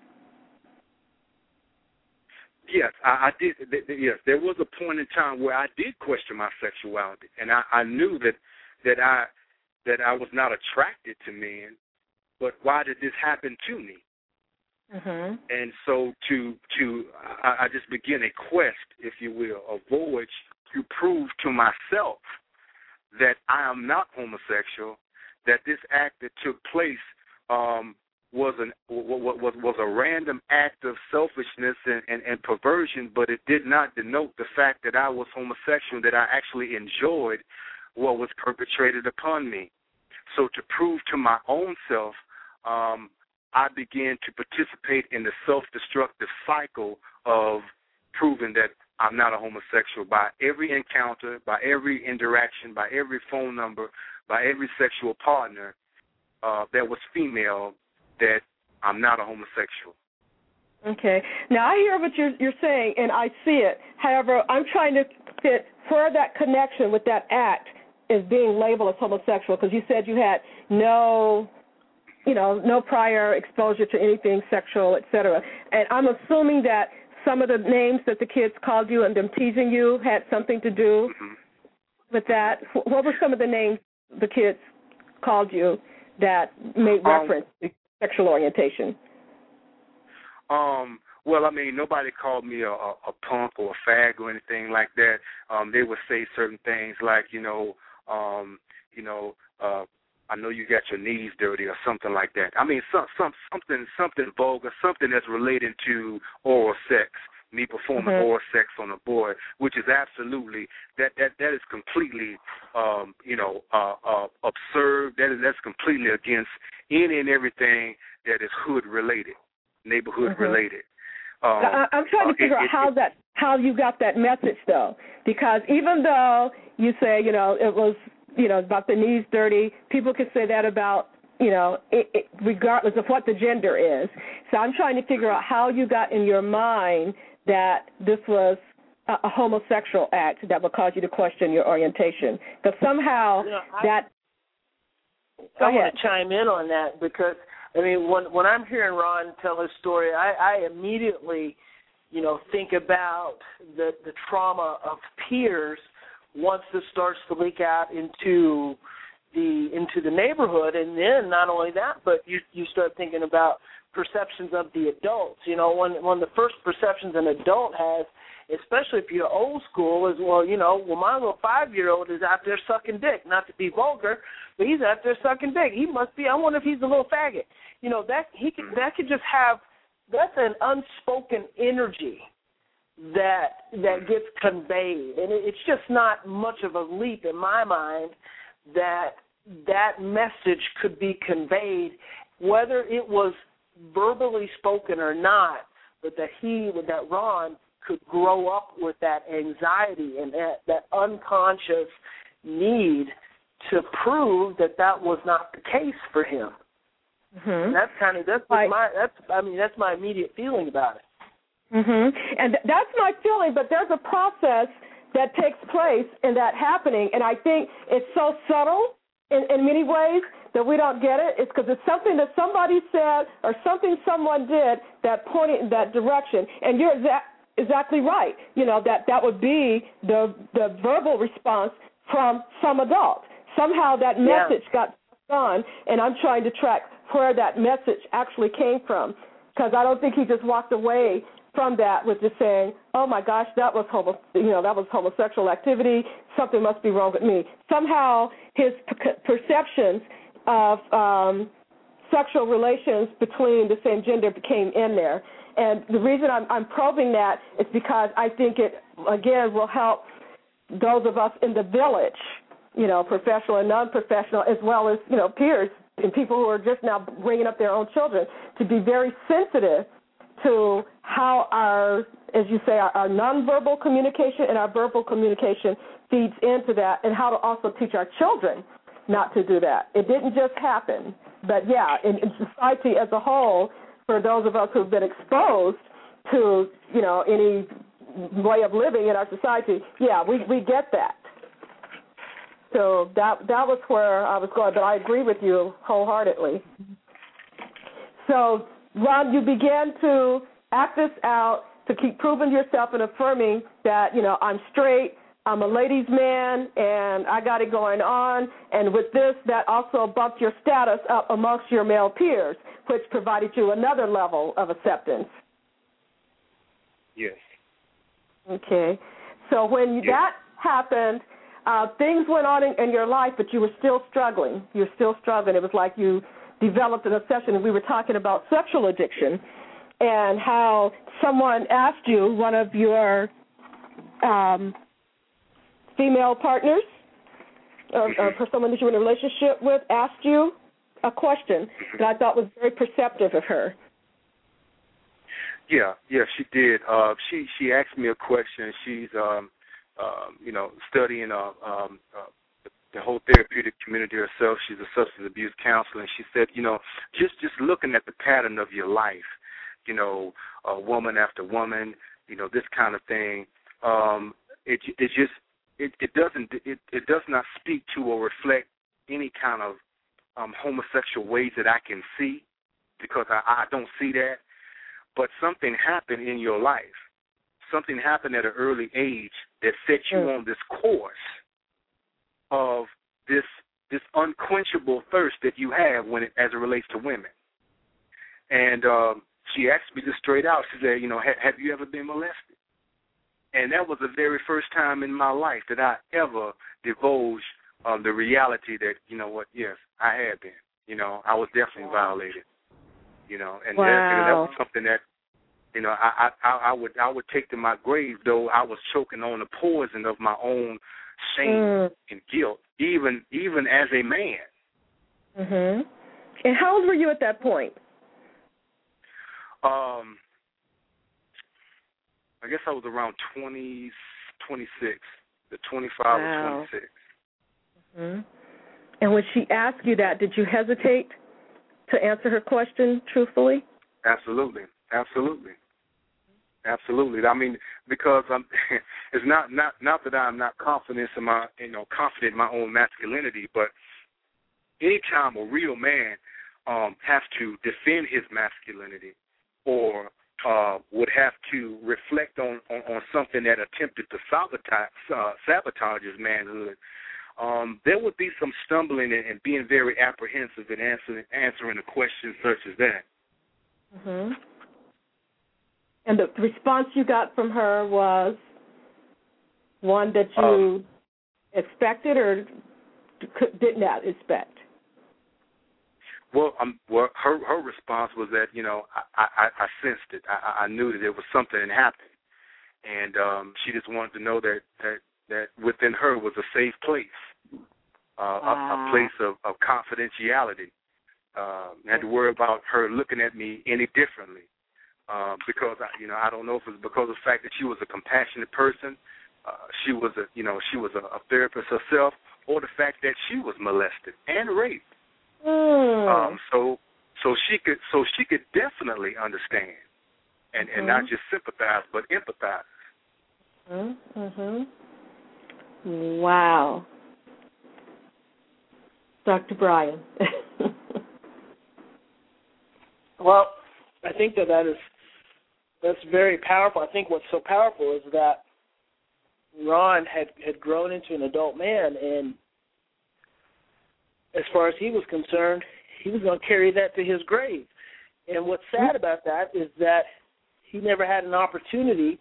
S5: Yes, I, I did. Yes, there was a point in time where I did question my sexuality, and I, I knew that that I that I was not attracted to men. But why did this happen to me? Mm-hmm. And so to to I, I just begin a quest, if you will, a voyage to prove to myself that I am not homosexual, that this act that took place um, was an was, was a random act of selfishness and, and, and perversion, but it did not denote the fact that I was homosexual, that I actually enjoyed what was perpetrated upon me. So to prove to my own self, um, I began to participate in the self-destructive cycle of proving that I'm not a homosexual by every encounter, by every interaction, by every phone number, by every sexual partner uh, that was female, that I'm not a homosexual.
S3: Okay. Now, I hear what you're, you're saying, and I see it. However, I'm trying to fit where that connection with that act is being labeled as homosexual, because you said you had no... you know, no prior exposure to anything sexual, et cetera. And I'm assuming that some of the names that the kids called you and them teasing you had something to do mm-hmm. with that. What were some of the names the kids called you that made reference um, to sexual orientation?
S5: Um. Well, I mean, nobody called me a, a, a punk or a fag or anything like that. Um, they would say certain things like, you know, um, you know, uh, I know you got your knees dirty or something like that. I mean, some, some, something something vulgar, something that's related to oral sex. me performing
S3: mm-hmm.
S5: oral sex on a boy, which is absolutely that that that is completely um, you know uh, uh, absurd. That is that's completely against any and everything that is hood related, neighborhood
S3: mm-hmm.
S5: related. Um,
S3: I, I'm trying to
S5: uh,
S3: figure
S5: it,
S3: out how
S5: it,
S3: that how you got that message though, because even though you say you know it was you know about the knees dirty, people could say that about you know it, it, regardless of what the gender is. So I'm trying to figure out how you got in your mind that this was a, a homosexual act that would cause you to question your orientation, because somehow
S4: you know, I,
S3: that.
S4: I want to chime in on that because. I mean, when when I'm hearing Ron tell his story, I, I immediately, you know, think about the the trauma of peers once this starts to leak out into the into the neighborhood, and then not only that, but you you start thinking about perceptions of the adults. You know, one one of the first perceptions an adult has, especially if you're old school, is well, you know, well my little five year old is out there sucking dick. Not to be vulgar, but he's out there sucking dick. He must be. I wonder if he's a little faggot. You know, that he could, that could just have, that's an unspoken energy that that gets conveyed. And it, it's just not much of a leap in my mind that that message could be conveyed, whether it was verbally spoken or not, but that he, that Ron could grow up with that anxiety and that, that unconscious need to prove that that was not the case for him.
S3: Mm-hmm.
S4: And that's kind of that's
S3: right.
S4: my that's I mean that's my immediate feeling about it.
S3: Mhm. And th- that's my feeling, but there's a process that takes place in that happening, and I think it's so subtle in, in many ways that we don't get it. It's because it's something that somebody said or something someone did that pointed in that direction. And you're exa- exactly right. You know that that would be the the verbal response from some adult. Somehow that message yeah. got on, and I'm trying to track where that message actually came from, because I don't think he just walked away from that with just saying, "Oh my gosh, that was homo, you know, that was homosexual activity. Something must be wrong with me." Somehow his per- perceptions of um, sexual relations between the same gender became in there, and the reason I'm, I'm probing that is because I think it again will help those of us in the village, you know, professional and non-professional, as well as, you know, peers and people who are just now bringing up their own children, to be very sensitive to how our, as you say, our, our nonverbal communication and our verbal communication feeds into that, and how to also teach our children not to do that. It didn't just happen. But, yeah, in, in society as a whole, for those of us who have been exposed to, you know, any way of living in our society, yeah, we, we get that. So that that was where I was going, but I agree with you wholeheartedly. So, Ron, you began to act this out to keep proving yourself and affirming that, you know, I'm straight, I'm a ladies' man, and I got it going on. And with this, that also bumped your status up amongst your male peers, which provided you another level of acceptance.
S5: Yes.
S3: Okay. So when
S5: yes.
S3: that happened, Uh, things went on in, in your life, but you were still struggling. You were still struggling. It was like you developed an obsession, and we were talking about sexual addiction and how someone asked you, one of your um, female partners or, or for someone that you were in a relationship with, asked you a question that I thought was very perceptive of her.
S5: Yeah, yeah, she did. Uh, she, she asked me a question. She's... Um, Um, you know, studying uh, um, uh, the whole therapeutic community herself. She's a substance abuse counselor, and she said, you know, just, just looking at the pattern of your life, you know, uh, woman after woman, you know, this kind of thing, um, it, it just, it, it doesn't, it, it does not speak to or reflect any kind of um, homosexual ways that I can see, because I, I don't see that, but something happened in your life. Something happened at an early age that set you mm. on this course of this this unquenchable thirst that you have when it, as it relates to women. And um, she asked me this straight out. She said, you know, have you ever been molested? And that was the very first time in my life that I ever divulged um, the reality that, you know what, yes, I had been. You know, I was definitely violated. You know, and
S3: wow.
S5: that, and that was something that, you know, I, I I would I would take to my grave, though I was choking on the poison of my own shame mm. and guilt, even even as a man.
S3: Mhm. And how old were you at that point?
S5: Um, I guess I was around twenty, twenty-six, the twenty-five
S3: wow.
S5: or twenty-six.
S3: Mhm. And when she asked you that, did you hesitate to answer her question truthfully?
S5: Absolutely, absolutely, absolutely. I mean, because I'm, it's not, not not that I'm not confident in my, you know, confident in my own masculinity, but anytime a real man um, has to defend his masculinity or uh, would have to reflect on, on, on something that attempted to sabotage, uh, sabotage his manhood, um, there would be some stumbling and, and being very apprehensive in answering, answering a question such as that.
S3: Mm-hmm. And the response you got from her was one that you um, expected or did not expect?
S5: Well, um, well, her her response was that, you know, I, I, I sensed it. I, I knew that there was something that happened, and um, she just wanted to know that, that, that within her was a safe place, uh, wow. a, a place of, of confidentiality. Uh, I had to worry about her looking at me any differently, uh, because I, you know, I don't know if it's because of the fact that she was a compassionate person, uh, she was a, you know, she was a, a therapist herself, or the fact that she was molested and raped.
S3: Mm.
S5: Um, so, so she could, so she could definitely understand, and, mm-hmm. and not just sympathize, but empathize.
S3: Mm-hmm. Wow, Doctor Brian.
S4: Well, I think that that is that's very powerful. I think what's so powerful is that Ron had had grown into an adult man, and as far as he was concerned, he was going to carry that to his grave. And what's sad about that is that he never had an opportunity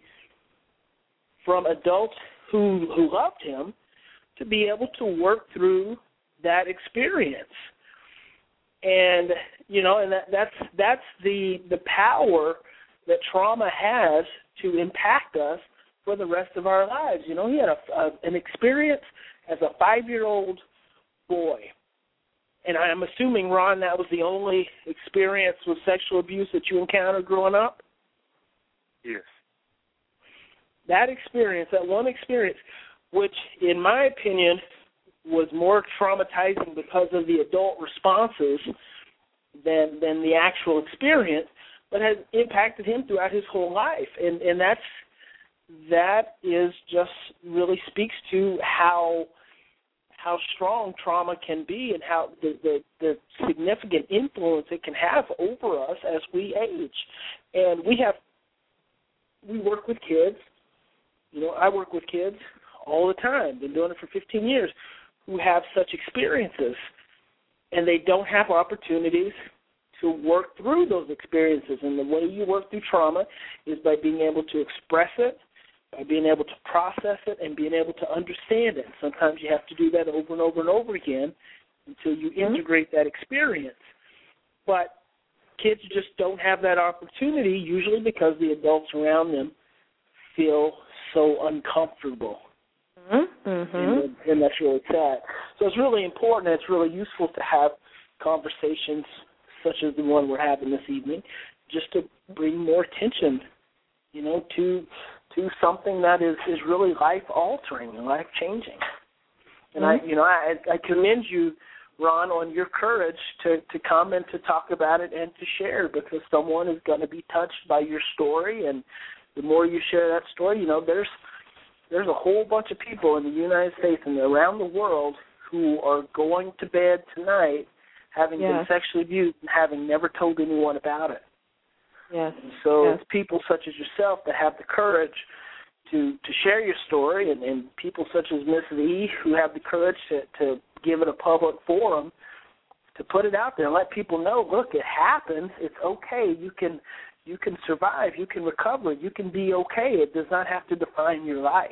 S4: from adults who who loved him to be able to work through that experience. And, you know, and that, that's that's the the power that trauma has to impact us for the rest of our lives. You know, he had a, a, an experience as a five-year-old boy. And I'm assuming, Ron, that was the only experience with sexual abuse that you encountered growing up?
S5: Yes.
S4: That experience, that one experience, which in my opinion was more traumatizing because of the adult responses than than the actual experience, but has impacted him throughout his whole life. And and that's that is just really speaks to how how strong trauma can be and how the, the, the significant influence it can have over us as we age. And we have, we work with kids, you know, I work with kids all the time, been doing it for fifteen years, who have such experiences, and they don't have opportunities to work through those experiences. And the way you work through trauma is by being able to express it, by being able to process it, and being able to understand it. Sometimes you have to do that over and over and over again until you mm-hmm. integrate that experience. But kids just don't have that opportunity, usually because the adults around them feel so uncomfortable.
S3: Mm-hmm.
S4: And, and that's really sad. So it's really important and it's really useful to have conversations such as the one we're having this evening, just to bring more attention, you know, to to something that is, is really life-altering and life-changing. And, mm-hmm. I, you know, I, I commend you, Ron, on your courage to, to come and to talk about it and to share, because someone is going to be touched by your story, and the more you share that story, you know, there's there's a whole bunch of people in the United States and around the world who are going to bed tonight having yes. been sexually abused and having never told anyone about it.
S3: Yes.
S4: So
S3: yes.
S4: it's people such as yourself that have the courage to, to share your story, and, and people such as Missus E who have the courage to, to give it a public forum, to put it out there and let people know, look, it happens. It's okay. You can you can survive. You can recover. You can be okay. It does not have to define your life.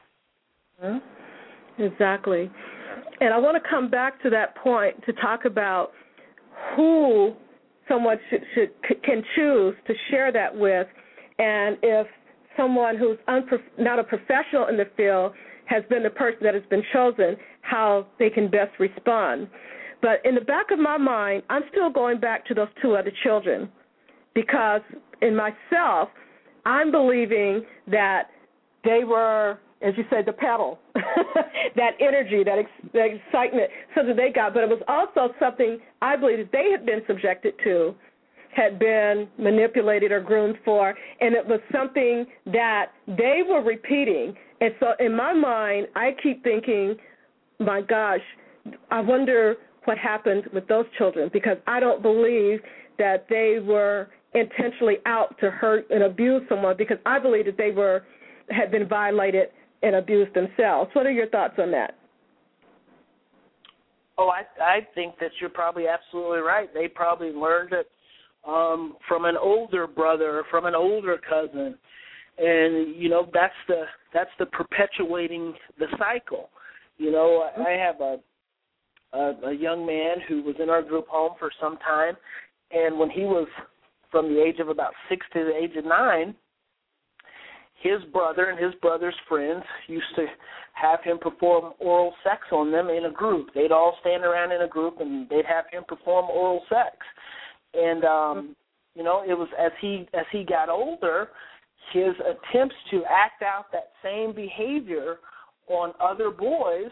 S3: Mm-hmm. Exactly. And I want to come back to that point to talk about who someone should, should can choose to share that with, and if someone who's unprof- not a professional in the field has been the person that has been chosen, how they can best respond. But in the back of my mind, I'm still going back to those two other children because in myself, I'm believing that they were, as you said, the pedal, that energy, that, ex- that excitement, something they got. But it was also something I believe that they had been subjected to, had been manipulated or groomed for, and it was something that they were repeating. And so in my mind, I keep thinking, my gosh, I wonder what happened with those children, because I don't believe that they were intentionally out to hurt and abuse someone, because I believe that they were had been violated and abused themselves. What are your thoughts on that?
S4: Oh, I I think that you're probably absolutely right. They probably learned it um, from an older brother, from an older cousin, and you know that's the that's the perpetuating the cycle. You know, I have a A, a young man who was in our group home for some time, and when he was from the age of about six to the age of nine, his brother and his brother's friends used to have him perform oral sex on them in a group. They'd all stand around in a group, and they'd have him perform oral sex. And, um, you know, it was as he as he got older, his attempts to act out that same behavior on other boys,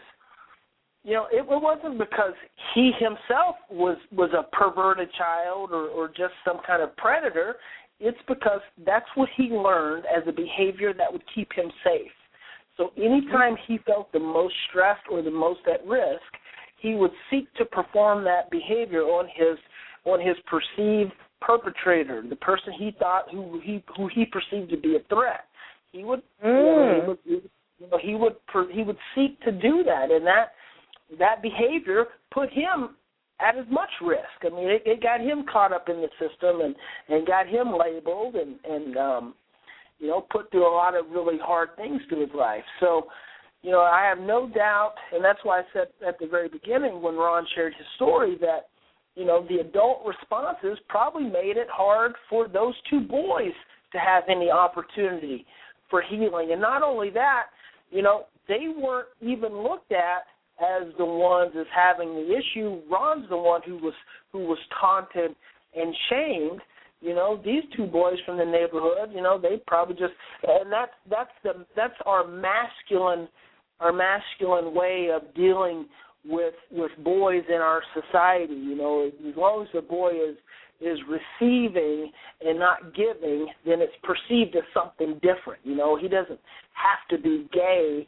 S4: you know, it wasn't because he himself was, was a perverted child or, or just some kind of predator. It's because that's what he learned as a behavior that would keep him safe. So anytime he felt the most stressed or the most at risk, he would seek to perform that behavior on his on his perceived perpetrator, the person he thought who he who he perceived to be a threat. He would, mm. you know, he would, you know, he would he would seek to do that, and that. That behavior put him at as much risk. I mean, it, it got him caught up in the system and, and got him labeled and, and um, you know, put through a lot of really hard things to his life. So, you know, I have no doubt, and that's why I said at the very beginning when Ron shared his story that, you know, the adult responses probably made it hard for those two boys to have any opportunity for healing. And not only that, you know, they weren't even looked at as the ones as having the issue. Ron's the one who was who was taunted and shamed. You know, these two boys from the neighborhood, you know, they probably just, and that's that's the that's our masculine our masculine way of dealing with with boys in our society. You know, as long as the boy is is receiving and not giving, then it's perceived as something different. You know, he doesn't have to be gay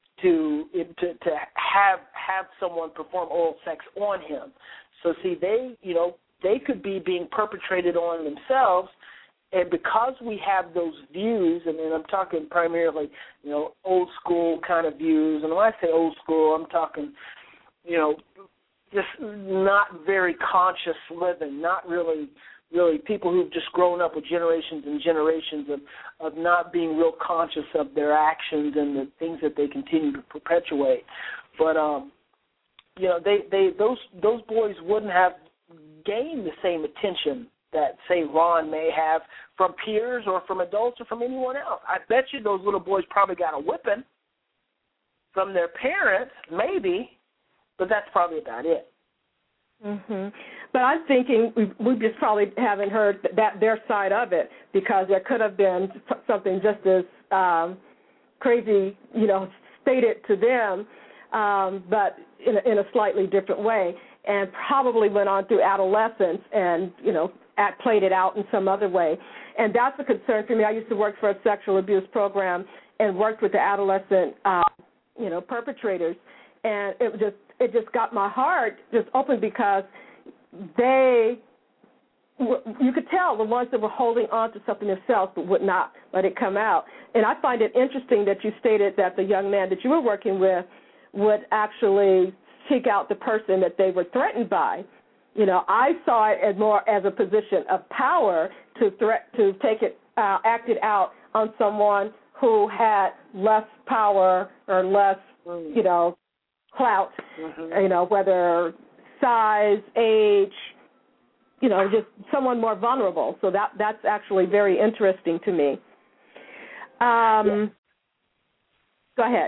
S4: to to to have have someone perform oral sex on him. So see, they you know they could be being perpetrated on themselves, and because we have those views, and, and I'm talking primarily you know old school kind of views, and when I say old school, I'm talking you know just not very conscious living, not really. Really, people who've just grown up with generations and generations of, of not being real conscious of their actions and the things that they continue to perpetuate. But um, you know, they, they those those boys wouldn't have gained the same attention that, say, Ron may have from peers or from adults or from anyone else. I bet you those little boys probably got a whipping from their parents, maybe, but that's probably about it.
S3: Mm-hmm. But I'm thinking we we just probably haven't heard that their side of it, because there could have been something just as um, crazy, you know, stated to them, um, but in a, in a slightly different way, and probably went on through adolescence and, you know, at, played it out in some other way. And that's a concern for me. I used to work for a sexual abuse program and worked with the adolescent, uh, you know, perpetrators, and it just it just got my heart just open, because they, you could tell the ones that were holding on to something themselves but would not let it come out. And I find it interesting that you stated that the young man that you were working with would actually seek out the person that they were threatened by. You know, I saw it as more as a position of power to threat to take it, uh, act it out on someone who had less power or less, you know, clout, mm-hmm. you know, whether size, age, you know, just someone more vulnerable. So that that's actually very interesting to me. Um, yeah. Go ahead.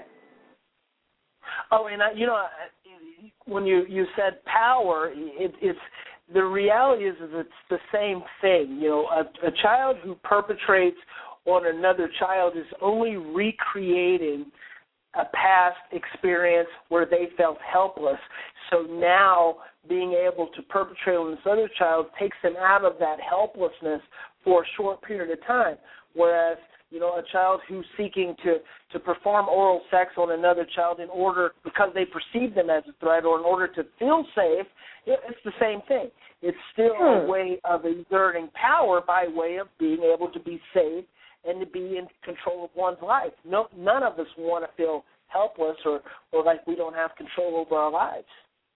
S4: Oh, and I, you know, when you, you said power, it, it's the reality is, is it's the same thing. You know, a, a child who perpetrates on another child is only recreating a past experience where they felt helpless. So now being able to perpetrate on this other child takes them out of that helplessness for a short period of time. Whereas, you know, a child who's seeking to, to perform oral sex on another child in order, because they perceive them as a threat or in order to feel safe, it's the same thing. It's still hmm. a way of exerting power by way of being able to be safe and to be in control of one's life. No, none of us want to feel helpless or, or like we don't have control over our lives.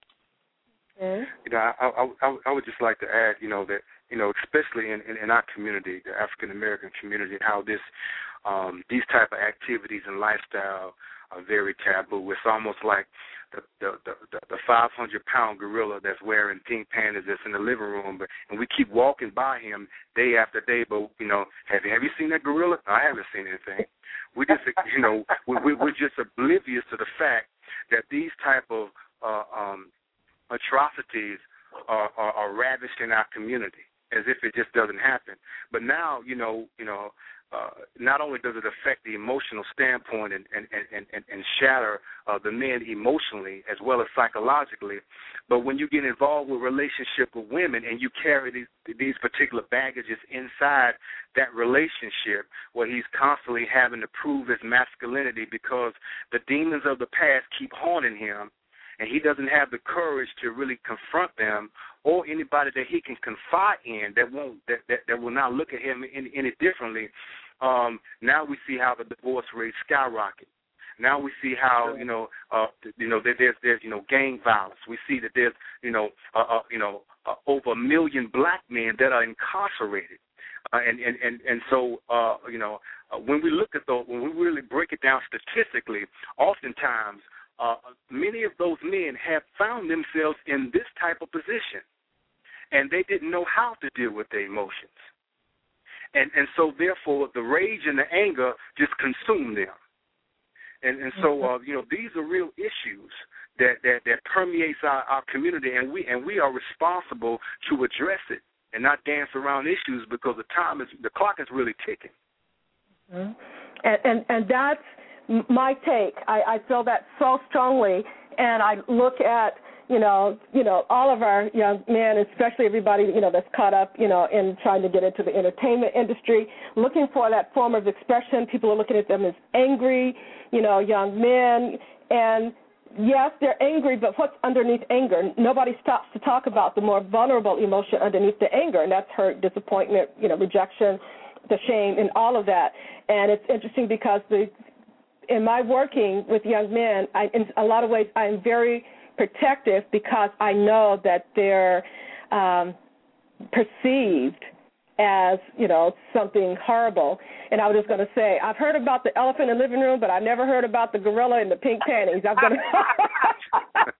S3: Okay.
S5: You know, I, I, I would just like to add, you know, that, you know, especially in, in, in our community, the African American community, how this, um, these type of activities and lifestyle are very taboo. It's almost like the the the, the five hundred pound gorilla that's wearing pink panties that's in the living room, but and we keep walking by him day after day. But you know, have you have you seen that gorilla? No, I haven't seen anything. We just, you know, we, we're just oblivious to the fact that these type of uh, um, atrocities are, are, are ravished in our community, as if it just doesn't happen. But now, you know, you know, uh, not only does it affect the emotional standpoint and and, and, and, and shatter uh, the men emotionally as well as psychologically, but when you get involved with relationship with women and you carry these these particular baggages inside that relationship where he's constantly having to prove his masculinity because the demons of the past keep haunting him, and he doesn't have the courage to really confront them or anybody that he can confide in that won't that, that, that will not look at him any, any differently. Um, now we see how the divorce rate skyrocket. Now we see how you know uh, you know that there's there's you know gang violence. We see that there's you know uh, uh, you know uh, over a million black men that are incarcerated. Uh, and, and, and, and so, uh, you know, uh, when we look at those, when we really break it down statistically, oftentimes uh, many of those men have found themselves in this type of position, and they didn't know how to deal with their emotions. And, and so, therefore, the rage and the anger just consume them. And, and so, uh, you know, these are real issues that, that, that permeates our, our community, and we and we are responsible to address it and not dance around issues because the time is the clock is really ticking.
S3: Mm-hmm. And, and and that's my take. I, I feel that so strongly, and I look at you know you know all of our young men, especially everybody you know that's caught up you know in trying to get into the entertainment industry, looking for that form of expression. People are looking at them as angry, you know, young men, and yes, they're angry, but what's underneath anger? Nobody stops to talk about the more vulnerable emotion underneath the anger, and that's hurt, disappointment, you know, rejection, the shame, and all of that. And it's interesting because the, in my working with young men, I, in a lot of ways I'm very protective because I know that they're um, perceived as, you know, something horrible. And I was just going to say, I've heard about the elephant in the living room, but I've never heard about the gorilla in the pink panties. I'm going to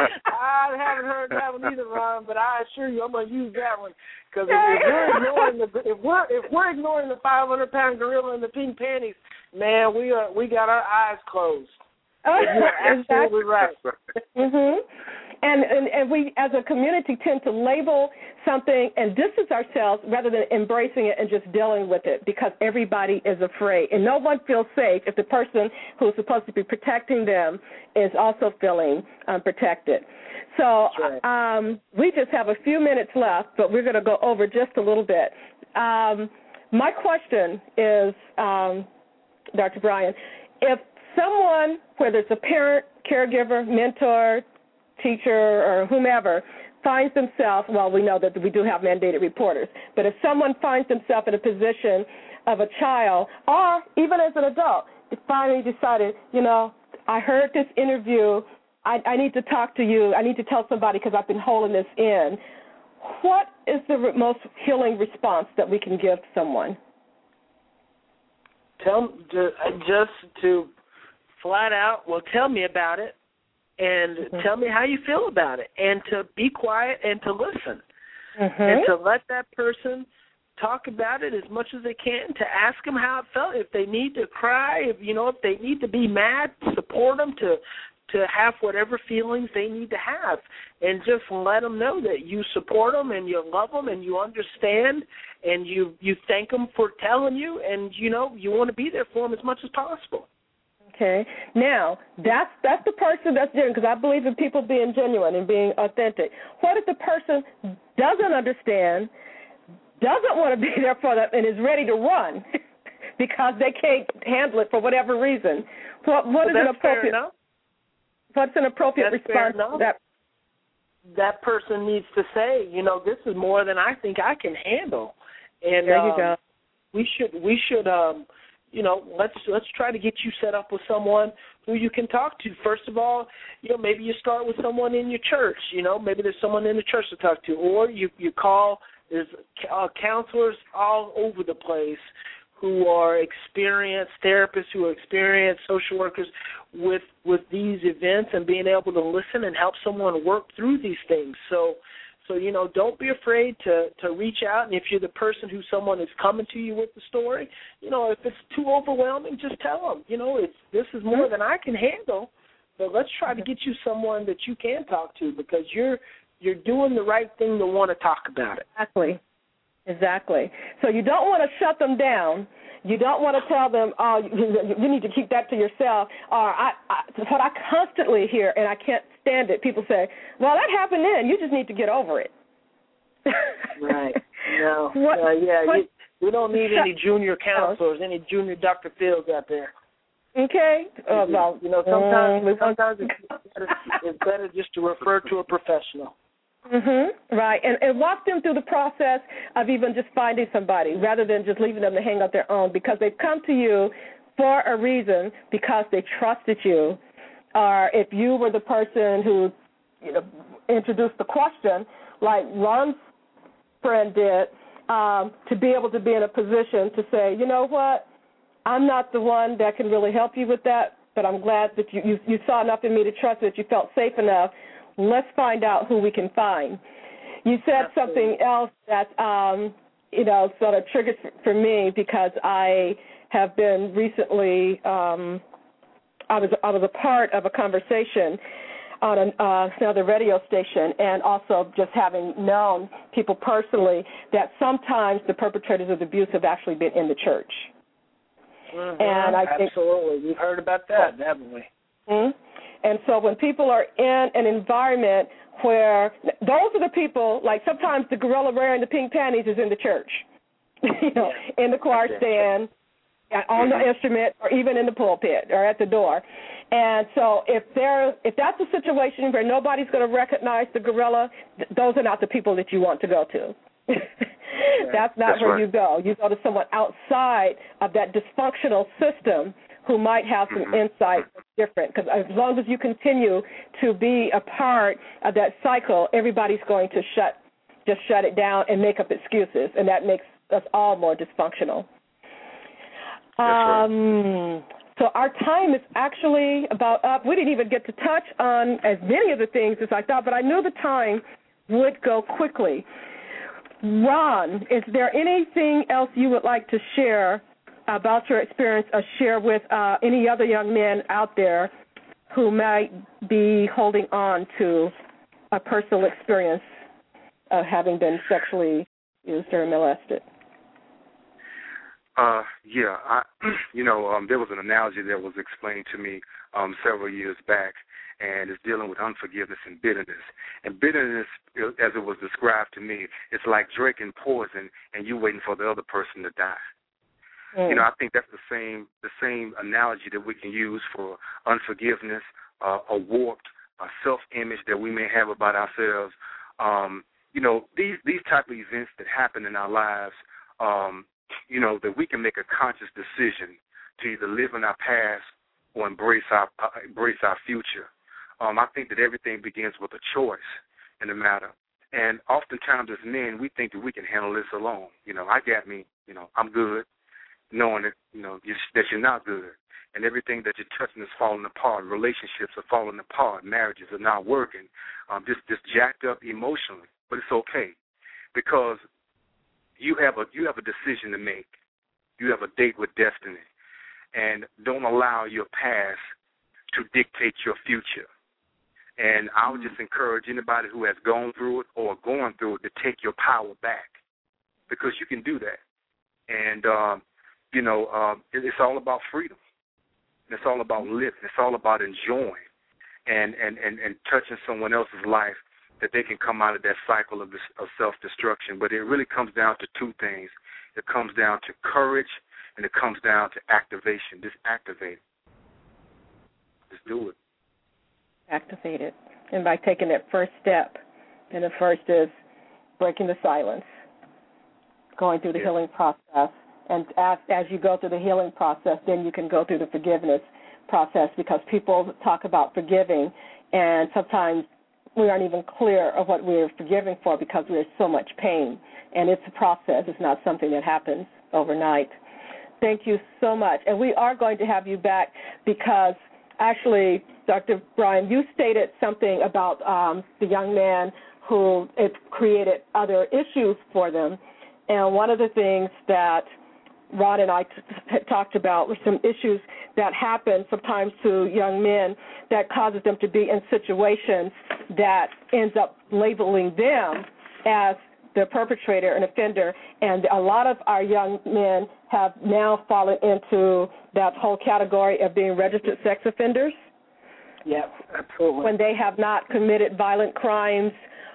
S4: I haven't heard that one either, Ron, but I assure you I'm going to use that one. Because if, if we're ignoring the if we're if we're ignoring the five hundred pound gorilla in the pink panties, man, we are we got our eyes closed.
S3: Oh,
S4: you're absolutely right.
S3: Mhm. And, and and we, as a community, tend to label something and distance ourselves rather than embracing it and just dealing with it because everybody is afraid. And no one feels safe if the person who is supposed to be protecting them is also feeling unprotected. So
S4: right.
S3: um, we just have a few minutes left, but we're going to go over just a little bit. Um, my question is, um, Doctor Bryan, if someone, whether it's a parent, caregiver, mentor, teacher, or whomever, finds themselves, well, we know that we do have mandated reporters, but if someone finds themselves in a position of a child, or even as an adult, finally decided, you know, I heard this interview, I, I need to talk to you, I need to tell somebody because I've been holding this in, what is the re- most healing response that we can give someone?
S4: Tell just to flat out, well, tell me about it. And mm-hmm. tell me how you feel about it, and to be quiet and to listen.
S3: Mm-hmm.
S4: and to let that person talk about it as much as they can, to ask them how it felt. If they need to cry, if you know, if they need to be mad, support them to to have whatever feelings they need to have, and just let them know that you support them and you love them and you understand and you you thank them for telling you, and you know you want to be there for them as much as possible.
S3: Okay. Now, that's that's the person that's genuine, because I believe in people being genuine and being authentic. What if the person doesn't understand, doesn't want to be there for them, and is ready to run because they can't handle it for whatever reason? What what
S4: well,
S3: is an appropriate? What's an appropriate
S4: that's
S3: response to that?
S4: That person needs to say, you know, this is more than I think I can handle, and
S3: there you
S4: um,
S3: go.
S4: We should we should. Um, You know, let's let's try to get you set up with someone who you can talk to. First of all, you know, maybe you start with someone in your church. You know, maybe there's someone in the church to talk to, or you you call. There's uh, counselors all over the place who are experienced therapists, who are experienced social workers with with these events and being able to listen and help someone work through these things. So. So, you know, don't be afraid to, to reach out. And if you're the person who someone is coming to you with the story, you know, if it's too overwhelming, just tell them, you know, it's this is more than I can handle. But let's try to get you someone that you can talk to, because you're you're doing the right thing to want to talk about it.
S3: Exactly. Exactly. So you don't want to shut them down. You don't want to tell them, oh, you, you need to keep that to yourself. Or I, I, what I constantly hear, and I can't stand it, people say, well, that happened then. You just need to get over it.
S4: Right. No.
S3: What,
S4: uh, yeah,
S3: what,
S4: you, we don't need any junior counselors, any junior Doctor Phils out there.
S3: Okay. Uh, well,
S4: you know, sometimes,
S3: um,
S4: sometimes it's, better, it's better just to refer to a professional.
S3: Mm-hmm. Right, and, and walk them through the process of even just finding somebody rather than just leaving them to hang out their own, because they've come to you for a reason, because they trusted you. Or if you were the person who, you know, introduced the question, like Ron's friend did, um, to be able to be in a position to say, you know what, I'm not the one that can really help you with that, but I'm glad that you, you, you saw enough in me to trust that you felt safe enough. Let's find out who we can find. You said Absolutely. something else that, um, you know, sort of triggered for me, because I have been recently, um, I was I was a part of a conversation on an, uh, another radio station, and also just having known people personally that sometimes the perpetrators of abuse have actually been in the church.
S4: Mm-hmm.
S3: And I think,
S4: Absolutely. We've heard about that, haven't we?
S3: Mm-hmm. And so when people are in an environment where those are the people, like sometimes the gorilla wearing the pink panties is in the church, you know, yeah. in the choir stand, on the instrument, or even in the pulpit or at the door. And so if there, if that's a situation where nobody's going to recognize the gorilla, th- those are not the people that you want to go to. That's not
S5: That's
S3: where
S5: right.
S3: you go. You go to someone outside of that dysfunctional system who might have some
S5: mm-hmm.
S3: insight that's different. Because as long as you continue to be a part of that cycle, everybody's going to shut, just shut it down and make up excuses, and that makes us all more dysfunctional.
S5: That's right.
S3: Um, so our time is actually about up. We didn't even get to touch on as many of the things as I thought, but I knew the time would go quickly. Ron, is there anything else you would like to share about your experience or share with uh, any other young men out there who might be holding on to a personal experience of having been sexually used or molested?
S5: Uh, yeah, I, you know, um, there was an analogy that was explained to me um, several years back, and it's dealing with unforgiveness and bitterness. And bitterness, as it was described to me, it's like drinking poison and you waiting for the other person to die. Mm. You know, I think that's the same the same analogy that we can use for unforgiveness, uh, a warped uh, self-image that we may have about ourselves. Um, you know, these these type of events that happen in our lives, um, you know, that we can make a conscious decision to either live in our past or embrace our uh, embrace our future. Um, I think that everything begins with a choice in the matter. And oftentimes as men, we think that we can handle this alone. You know, I got me, you know, I'm good, knowing that, you know, you're, that you're not good. And everything that you're touching is falling apart. Relationships are falling apart. Marriages are not working. Um, just, just jacked up emotionally. But it's okay, because you have a you have a decision to make. You have a date with destiny, and don't allow your past to dictate your future. And I would just encourage anybody who has gone through it or going through it to take your power back, because you can do that. And, um, you know, um, it, it's all about freedom. It's all about living. It's all about enjoying and, and, and, and touching someone else's life, that they can come out of that cycle of, this, of self-destruction. But it really comes down to two things. It comes down to courage, and it comes down to activation. Just activate it. Just do it.
S3: Activate it. And by taking that first step, and the first is breaking the silence, going through the
S5: yeah.
S3: healing process. And as, as you go through the healing process, then you can go through the forgiveness process, because people talk about forgiving, and sometimes we aren't even clear of what we're forgiving for because we're in so much pain. And it's a process. It's not something that happens overnight. Thank you so much. And we are going to have you back because actually, Doctor Brian, you stated something about um, the young man who it created other issues for them. And one of the things that Ron and I t- had talked about were some issues that happen sometimes to young men that causes them to be in situations that ends up labeling them as the perpetrator and offender. And a lot of our young men have now fallen into that whole category of being registered sex offenders.
S4: Yeah, absolutely.
S3: When they have not committed violent crimes,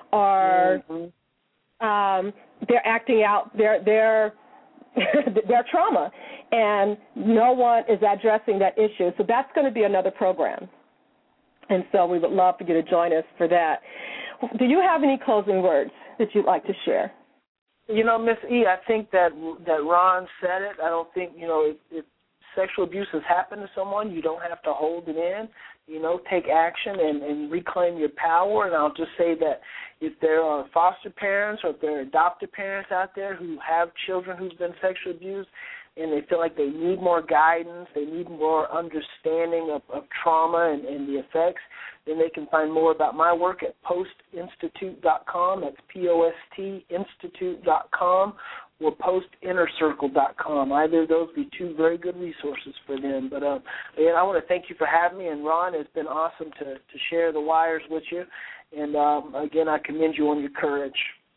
S3: or mm-hmm. um, they're acting out their their their trauma, and no one is addressing that issue. So that's going to be another program. And so we would love for you to join us for that. Do you have any closing words that you'd like to share?
S4: You know, Miss E, I think that that Ron said it. I don't think, you know, if, if sexual abuse has happened to someone, you don't have to hold it in. You know, take action and, and reclaim your power. And I'll just say that if there are foster parents or if there are adoptive parents out there who have children who've been sexually abused and they feel like they need more guidance, they need more understanding of, of trauma and, and the effects, then they can find more about my work at post institute dot com. That's P O S T institute dot com. or post inner circle dot com. Either of those would be two very good resources for them. But uh, again, I want to thank you for having me. And Ron, it's been awesome to, to share the wires with you. And um, again, I commend you on your courage.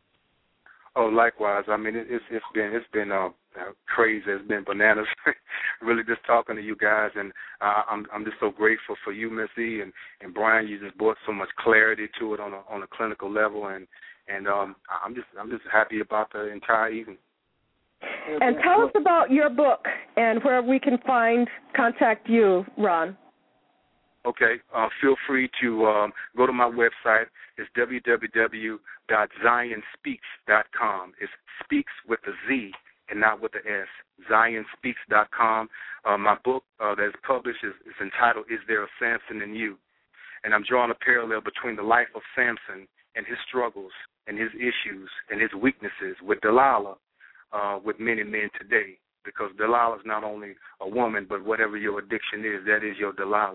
S5: Oh, likewise. I mean, it, it's it's been it's been uh, crazy. It's been bananas. Really, just talking to you guys, and uh, I'm I'm just so grateful for you, Miss E, and, and Brian. You just brought so much clarity to it on a on a clinical level, and and um, I'm just I'm just happy about the entire evening.
S3: And tell us about your book and where we can find, contact you, Ron.
S5: Okay. Uh, feel free to um, go to my website. It's w w w dot zion speaks dot com. It's speaks with a Z and not with an S. zion speaks dot com. Uh, my book uh, that is published is, is entitled, Is There a Samson in You? And I'm drawing a parallel between the life of Samson and his struggles and his issues and his weaknesses with Delilah, uh, with many men today, because Delilah is not only a woman, but whatever your addiction is, that is your Delilah.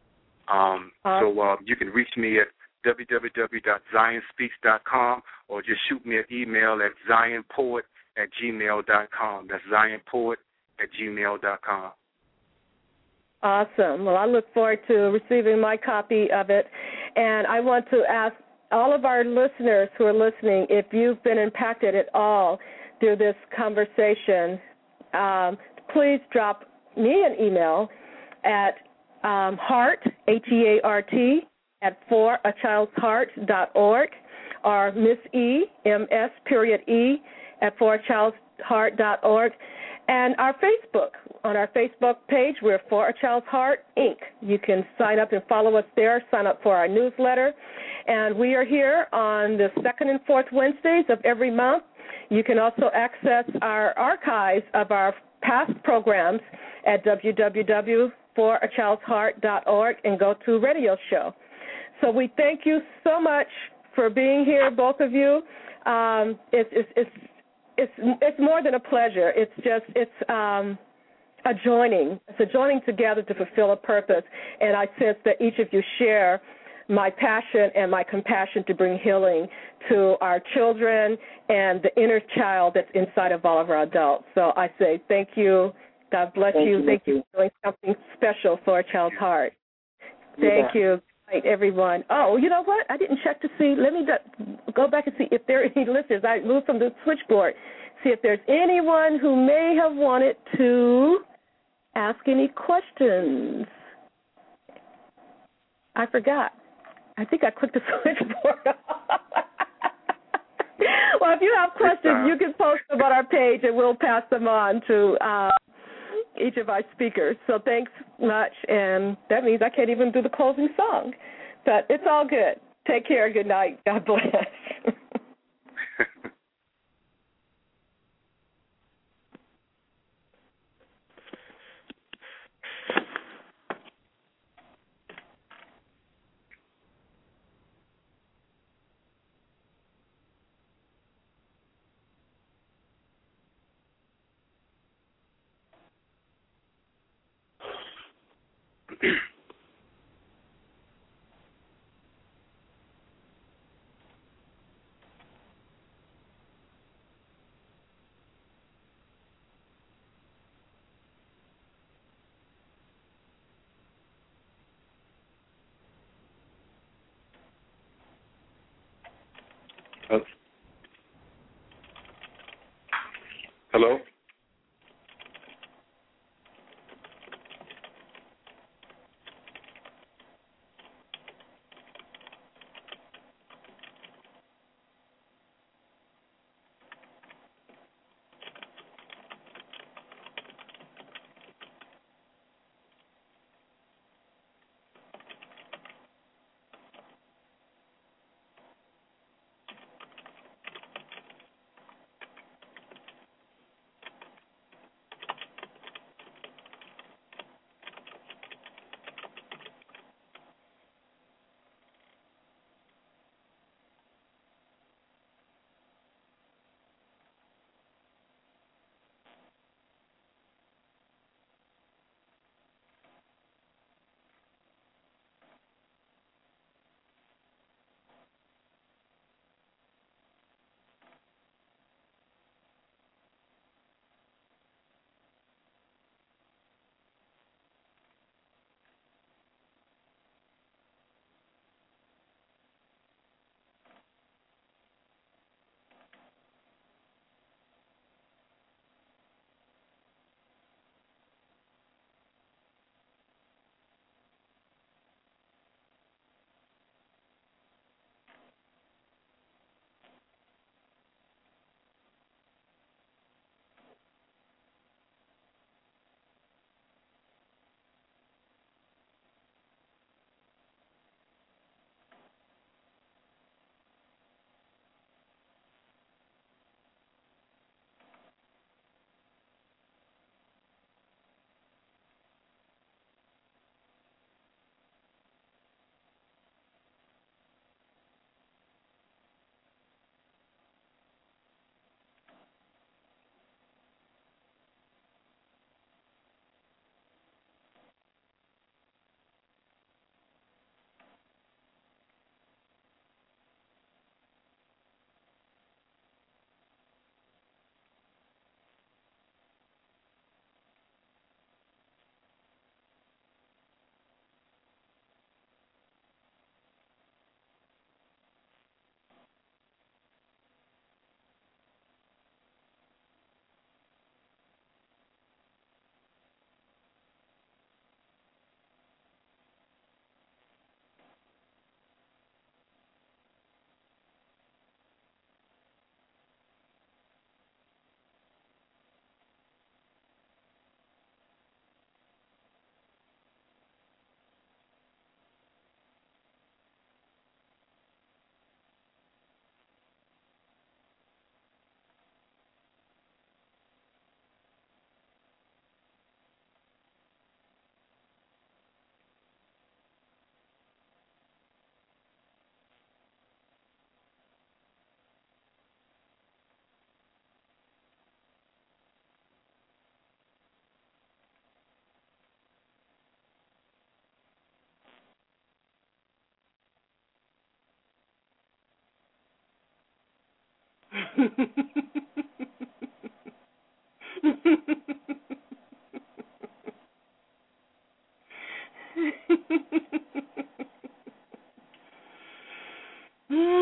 S5: Um, uh, so uh, you can reach me at w w w dot zion speaks dot com or just shoot me an email at zionpoet at gmail dot com. That's zionpoet at gmail dot com.
S3: Awesome. Well, I look forward to receiving my copy of it. And I want to ask all of our listeners who are listening, if you've been impacted at all through this conversation, um, please drop me an email at um, heart, H E A R T, at for a child's heart dot org, or Miss E, M S period E, at for a child's heart dot org. And our Facebook, on our Facebook page, we're For a Child's Heart, Incorporated. You can sign up and follow us there, sign up for our newsletter. And we are here on the second and fourth Wednesdays of every month. You can also access our archives of our past programs at w w w dot for a child's heart dot org and go to radio show. So we thank you so much for being here, both of you. Um, it's, it's, it's, it's, it's more than a pleasure. It's just, it's um, a joining. It's a joining together to fulfill a purpose. And I sense that each of you share my passion and my compassion to bring healing to our children and the inner child that's inside of all of our adults. So I say thank you. God bless
S4: Thank
S3: you.
S4: you,
S3: Thank you
S4: Miss E.
S3: for doing something special for a child's heart.
S4: You
S3: Thank
S4: bet.
S3: you. Good night, everyone. Oh, you know what? I didn't check to see. Let me do- go back and see if there are any listeners. I moved from the switchboard. See if there's anyone who may have wanted to ask any questions. I forgot. I think I clicked the switchboard. Well, if you have questions, you can post them on our page, and we'll pass them on to uh, each of our speakers. So thanks much, and that means I can't even do the closing song. But it's all good. Take care. Good night. God bless.
S5: Hello?
S3: Mm.